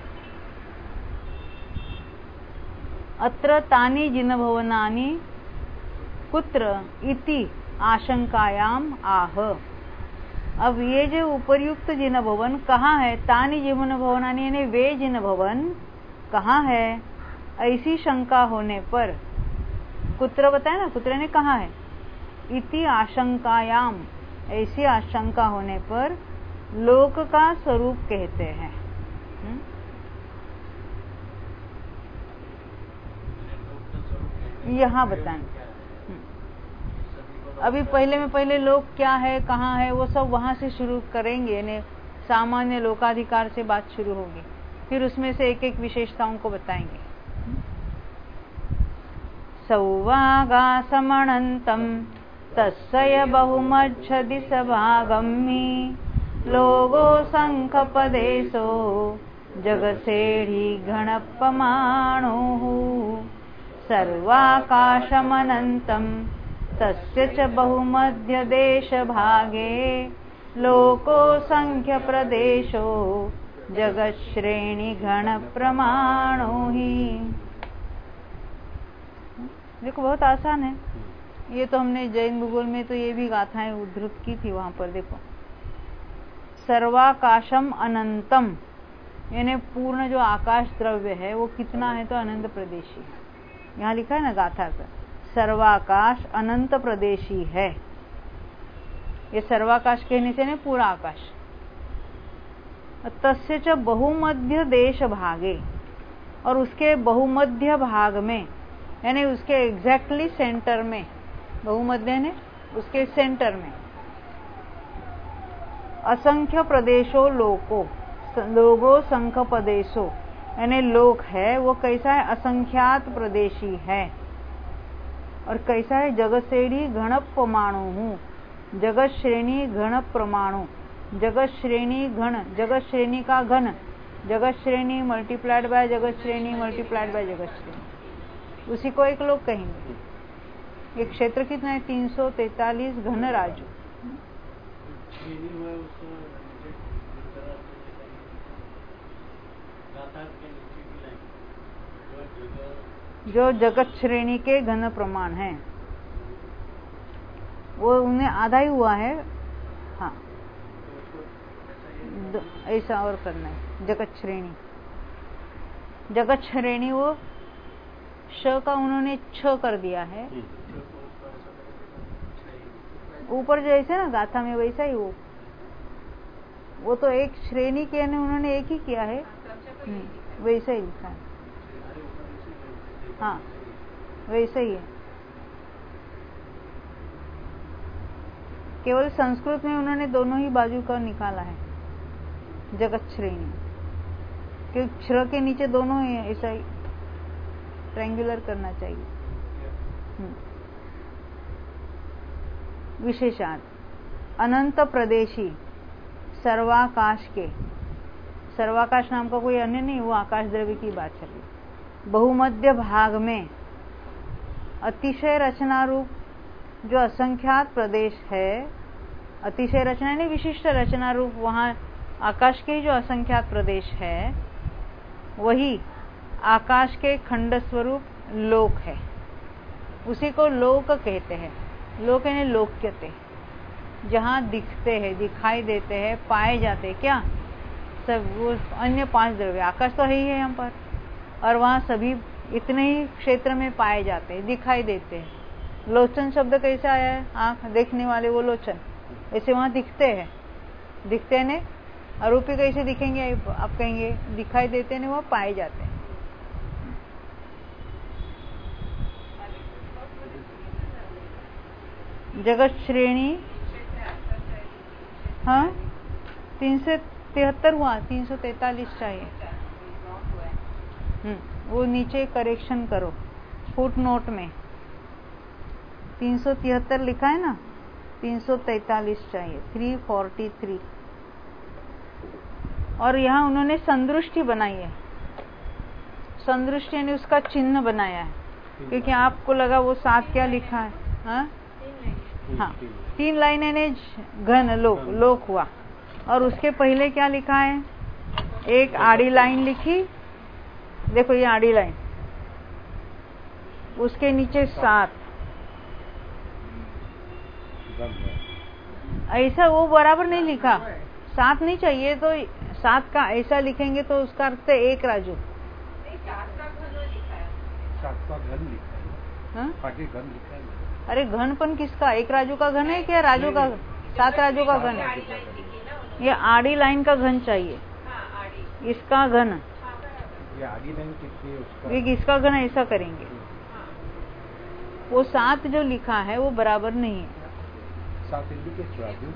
अत्र तानि जिन भवनानि कुत्र इति आशंकायाम आह। अब ये जो उपर्युक्त जिन भवन कहाँ है, तानि जिन भवनानि यानी वे जिन भवन कहाँ है, ऐसी शंका होने पर, कुत्र बताया ना, कुत्र ने कहा है, इति आशंकायाम, ऐसी आशंका होने पर लोक का स्वरूप कहते हैं। यहाँ बताएं। अभी पहले में पहले लोक क्या है, कहाँ है, वो सब वहां से शुरू करेंगे, यानी सामान्य लोकाधिकार से बात शुरू होगी, फिर उसमें से एक एक विशेषताओं को बताएंगे। सौवागासमणन्तं तस्य बहुमच्छदि सभागम्मि लोगो शंखपदेशो जगसेढी गणपमाणोः सर्वाकाशमनन्तं तस्य च बहुमध्यदेशभागे लोको संख्यप्रदेशो जगश्रेणी गणप्रमाणो हि। देखो बहुत आसान है ये, तो हमने जैन भूगोल में तो ये भी गाथाएं उद्धृत की थी। वहां पर देखो, सर्वाकाशम अनंतम यानी पूर्ण जो आकाश द्रव्य है वो कितना है, तो अनंत प्रदेशी। यहाँ लिखा है ना गाथा पर, सर्वाकाश अनंत प्रदेशी है। ये सर्वाकाश कहने से ना पूरा आकाश। तस्य च बहुमध्य देश भागे, और उसके बहुमध्य भाग में यानी उसके एग्जैक्टली सेंटर में, बहुमध्य ने उसके सेंटर में, असंख्य प्रदेशों लोको, लोगो संख प्रदेशो यानी लोक है, वो कैसा है? असंख्यात प्रदेशी है। और कैसा है? जगत श्रेणी घन परमाणु हूँ, जगत श्रेणी घन परमाणु, जगत श्रेणी घन, जगत श्रेणी का घन, जगत श्रेणी मल्टीप्लाइड बाय जगत श्रेणी मल्टीप्लाइड बाय जगत श्रेणी, उसी को एक लोग कहेंगे। ये क्षेत्र कितना है? तीन सौ तैतालीस घन राजू। जो जगत श्रेणी के घन प्रमाण है वो उन्हें आधा ही हुआ है। हाँ, ऐसा और करना है। जगत श्रेणी, जगत श्रेणी वो श का उन्होंने छ कर दिया है, ऊपर जैसे ना गाथा में वैसा ही वो वो तो एक श्रेणी के उन्होंने एक ही किया है, वैसा ही लिखा है। हाँ, वैसे ही है। केवल संस्कृत में उन्होंने दोनों ही बाजू का निकाला है, जगत श्रेणी, क्योंकि श्र के नीचे दोनों ही ऐसा ही ट्रायंगुलर करना चाहिए। विशेषार्थ अनंत प्रदेशी सर्वाकाश के, सर्वाकाश नाम का कोई अन्य नहीं, वो आकाश द्रव्य की बात चल रही। बहुमध्य भाग में अतिशय रचना रूप जो असंख्यात प्रदेश है, अतिशय रचना नहीं विशिष्ट रचना रूप, वहां आकाश के जो असंख्यात प्रदेश है वही आकाश के खंड स्वरूप लोक है, उसी को लोक कहते हैं। लोक यानी लोक्यते, जहां दिखते हैं, दिखाई देते हैं, पाए जाते हैं। क्या सब वो अन्य पांच द्रव्य, आकाश तो है ही है यहाँ पर, और वहां सभी इतने ही क्षेत्र में पाए जाते हैं, दिखाई देते हैं। लोचन शब्द कैसे आया है? आंख देखने वाले वो लोचन, ऐसे वहां दिखते हैं, दिखते ने आरोपी कैसे दिखेंगे? आप कहेंगे दिखाई देते ने, वह पाए जाते हैं। जगत श्रेणी हाँ तीन सौ तिहत्तर हुआ, तीन सौ तैतालीस चाहिए। हम्म वो नीचे करेक्शन करो, फुट नोट में तीन सौ तिहत्तर लिखा है ना, तीन सौ तैतालीस चाहिए, तीन सौ तैंतालीस। और यहाँ उन्होंने संदृष्टि बनाई है, संदृष्टि यानी उसका चिन्ह बनाया है, क्योंकि आपको लगा वो साथ क्या लिखा है। हाँ हाँ, तीन लाइन यानी घन लोक, लोक हुआ। और उसके पहले क्या लिखा है? एक आड़ी लाइन लिखी, देखो ये आड़ी लाइन, उसके नीचे सात, ऐसा वो बराबर नहीं लिखा, सात नहीं चाहिए, तो सात का ऐसा लिखेंगे तो उसका अर्थ है एक राजू। हाँ? अरे घन पण किसका? एक राजू का घन है क्या? राजू का, सात राजू का घन है। ये आड़ी लाइन का घन चाहिए, इसका घन, ये आड़ी लाइन कितनी है उसका? ये इसका घन ऐसा करेंगे, वो सात जो लिखा है वो बराबर नहीं है। सात राजू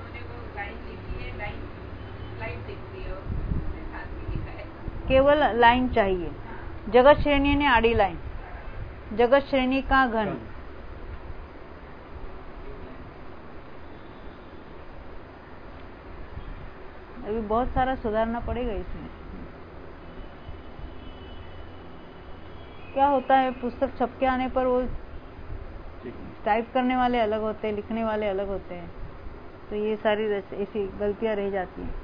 केवल लाइन चाहिए। जगत श्रेणी ने आड़ी लाइन, जगत श्रेणी का घन, अभी बहुत सारा सुधारना पड़ेगा इसमें। क्या होता है, पुस्तक छप के आने पर वो टाइप करने वाले अलग होते हैं, लिखने वाले अलग होते हैं, तो ये सारी ऐसी गलतियां रह जाती हैं।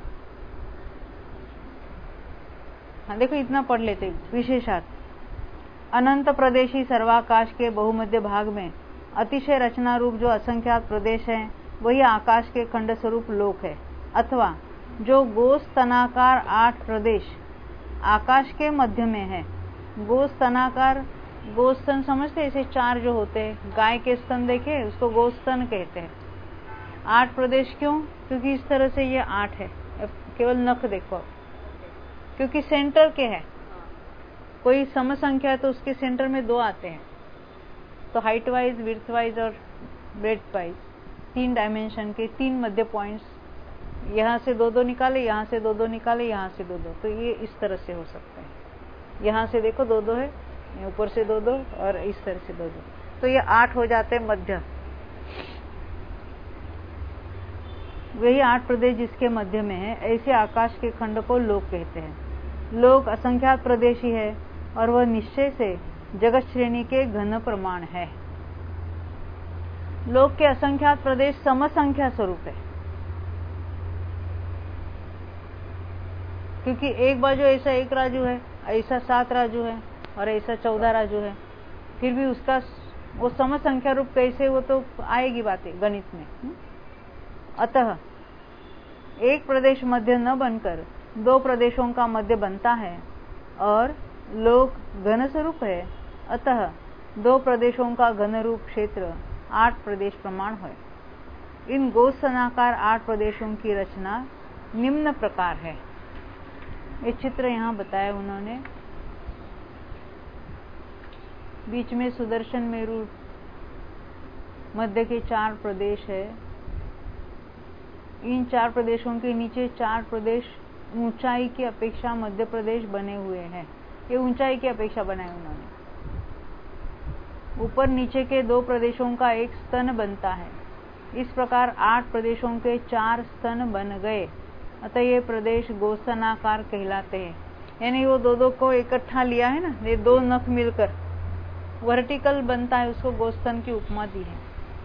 हाँ देखो, इतना पढ़ लेते। विशेषार्थ अनंत प्रदेशी सर्वाकाश के बहुमध्य भाग में अतिशय रचना रूप जो असंख्यात प्रदेश है वही आकाश के खंड स्वरूप लोक है, अथवा जो गोस्तनाकार आठ प्रदेश आकाश के मध्य में है। गोस्तनाकार गोस्तन समझते, ऐसे चार जो होते हैं, गाय के स्तन देखे उसको गोस्तन कहते हैं। आठ प्रदेश क्यों? क्योंकि इस तरह से ये आठ है। केवल नख देखो, क्योंकि सेंटर के है, कोई सम संख्या है तो उसके सेंटर में दो आते हैं, तो हाइट वाइज, विड्थ वाइज और ब्रेड्थ वाइज तीन डायमेंशन के तीन मध्य पॉइंट्स, यहाँ से दो दो निकाले, यहाँ से दो दो निकाले, यहाँ से दो दो, तो ये इस तरह से हो सकता है। यहाँ से देखो दो दो है, ऊपर से दो दो और इस तरह से दो दो, तो ये आठ हो जाते हैं मध्य। वही आठ प्रदेश जिसके मध्य में है, ऐसे आकाश के खंड को लोक कहते हैं। लोक असंख्यात प्रदेश ही है और वह निश्चय से जगत श्रेणी के घन प्रमाण है। लोक के असंख्यात प्रदेश समसंख्या स्वरूप है, क्योंकि एक बाजू ऐसा एक राजू है, ऐसा सात राजू है और ऐसा चौदह राजू है, फिर भी उसका वो समसंख्या रूप कैसे, वो तो आएगी बातें गणित में। अतः एक प्रदेश मध्य न बनकर दो प्रदेशों का मध्य बनता है और लोक घन स्वरूप है, अतः दो प्रदेशों का घन रूप क्षेत्र आठ प्रदेश प्रमाण है। इन गोस्तनाकार आठ प्रदेशों की रचना निम्न प्रकार है। ये चित्र यहाँ बताया उन्होंने, बीच में सुदर्शन मेरु, मध्य के चार प्रदेश है, इन चार प्रदेशों के नीचे चार प्रदेश ऊंचाई की अपेक्षा मध्य प्रदेश बने हुए हैं। ये ऊंचाई की अपेक्षा बनाए उन्होंने। ऊपर नीचे के दो प्रदेशों का एक स्तन बनता है। इस प्रकार आठ प्रदेशों के चार स्तन बन गए, अतः ये प्रदेश गोस्तनाकार कहलाते हैं। यानी वो दो दो को इकट्ठा लिया है ना, ये दो नख मिलकर वर्टिकल बनता है, उसको गोस्तन की उपमा दी है।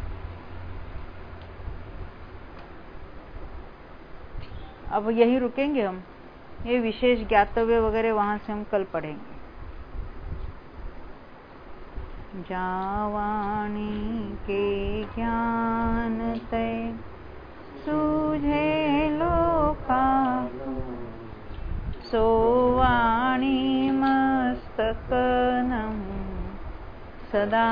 अब यही रुकेंगे हम, ये विशेष ज्ञातव्य वगैरह वहां से हम कल पढ़ेंगे। जावाणी के ज्ञान तय सूझे लोका, सोवाणी मस्तक नम सदा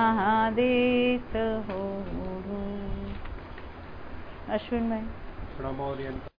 देत हो। अश्विन भाई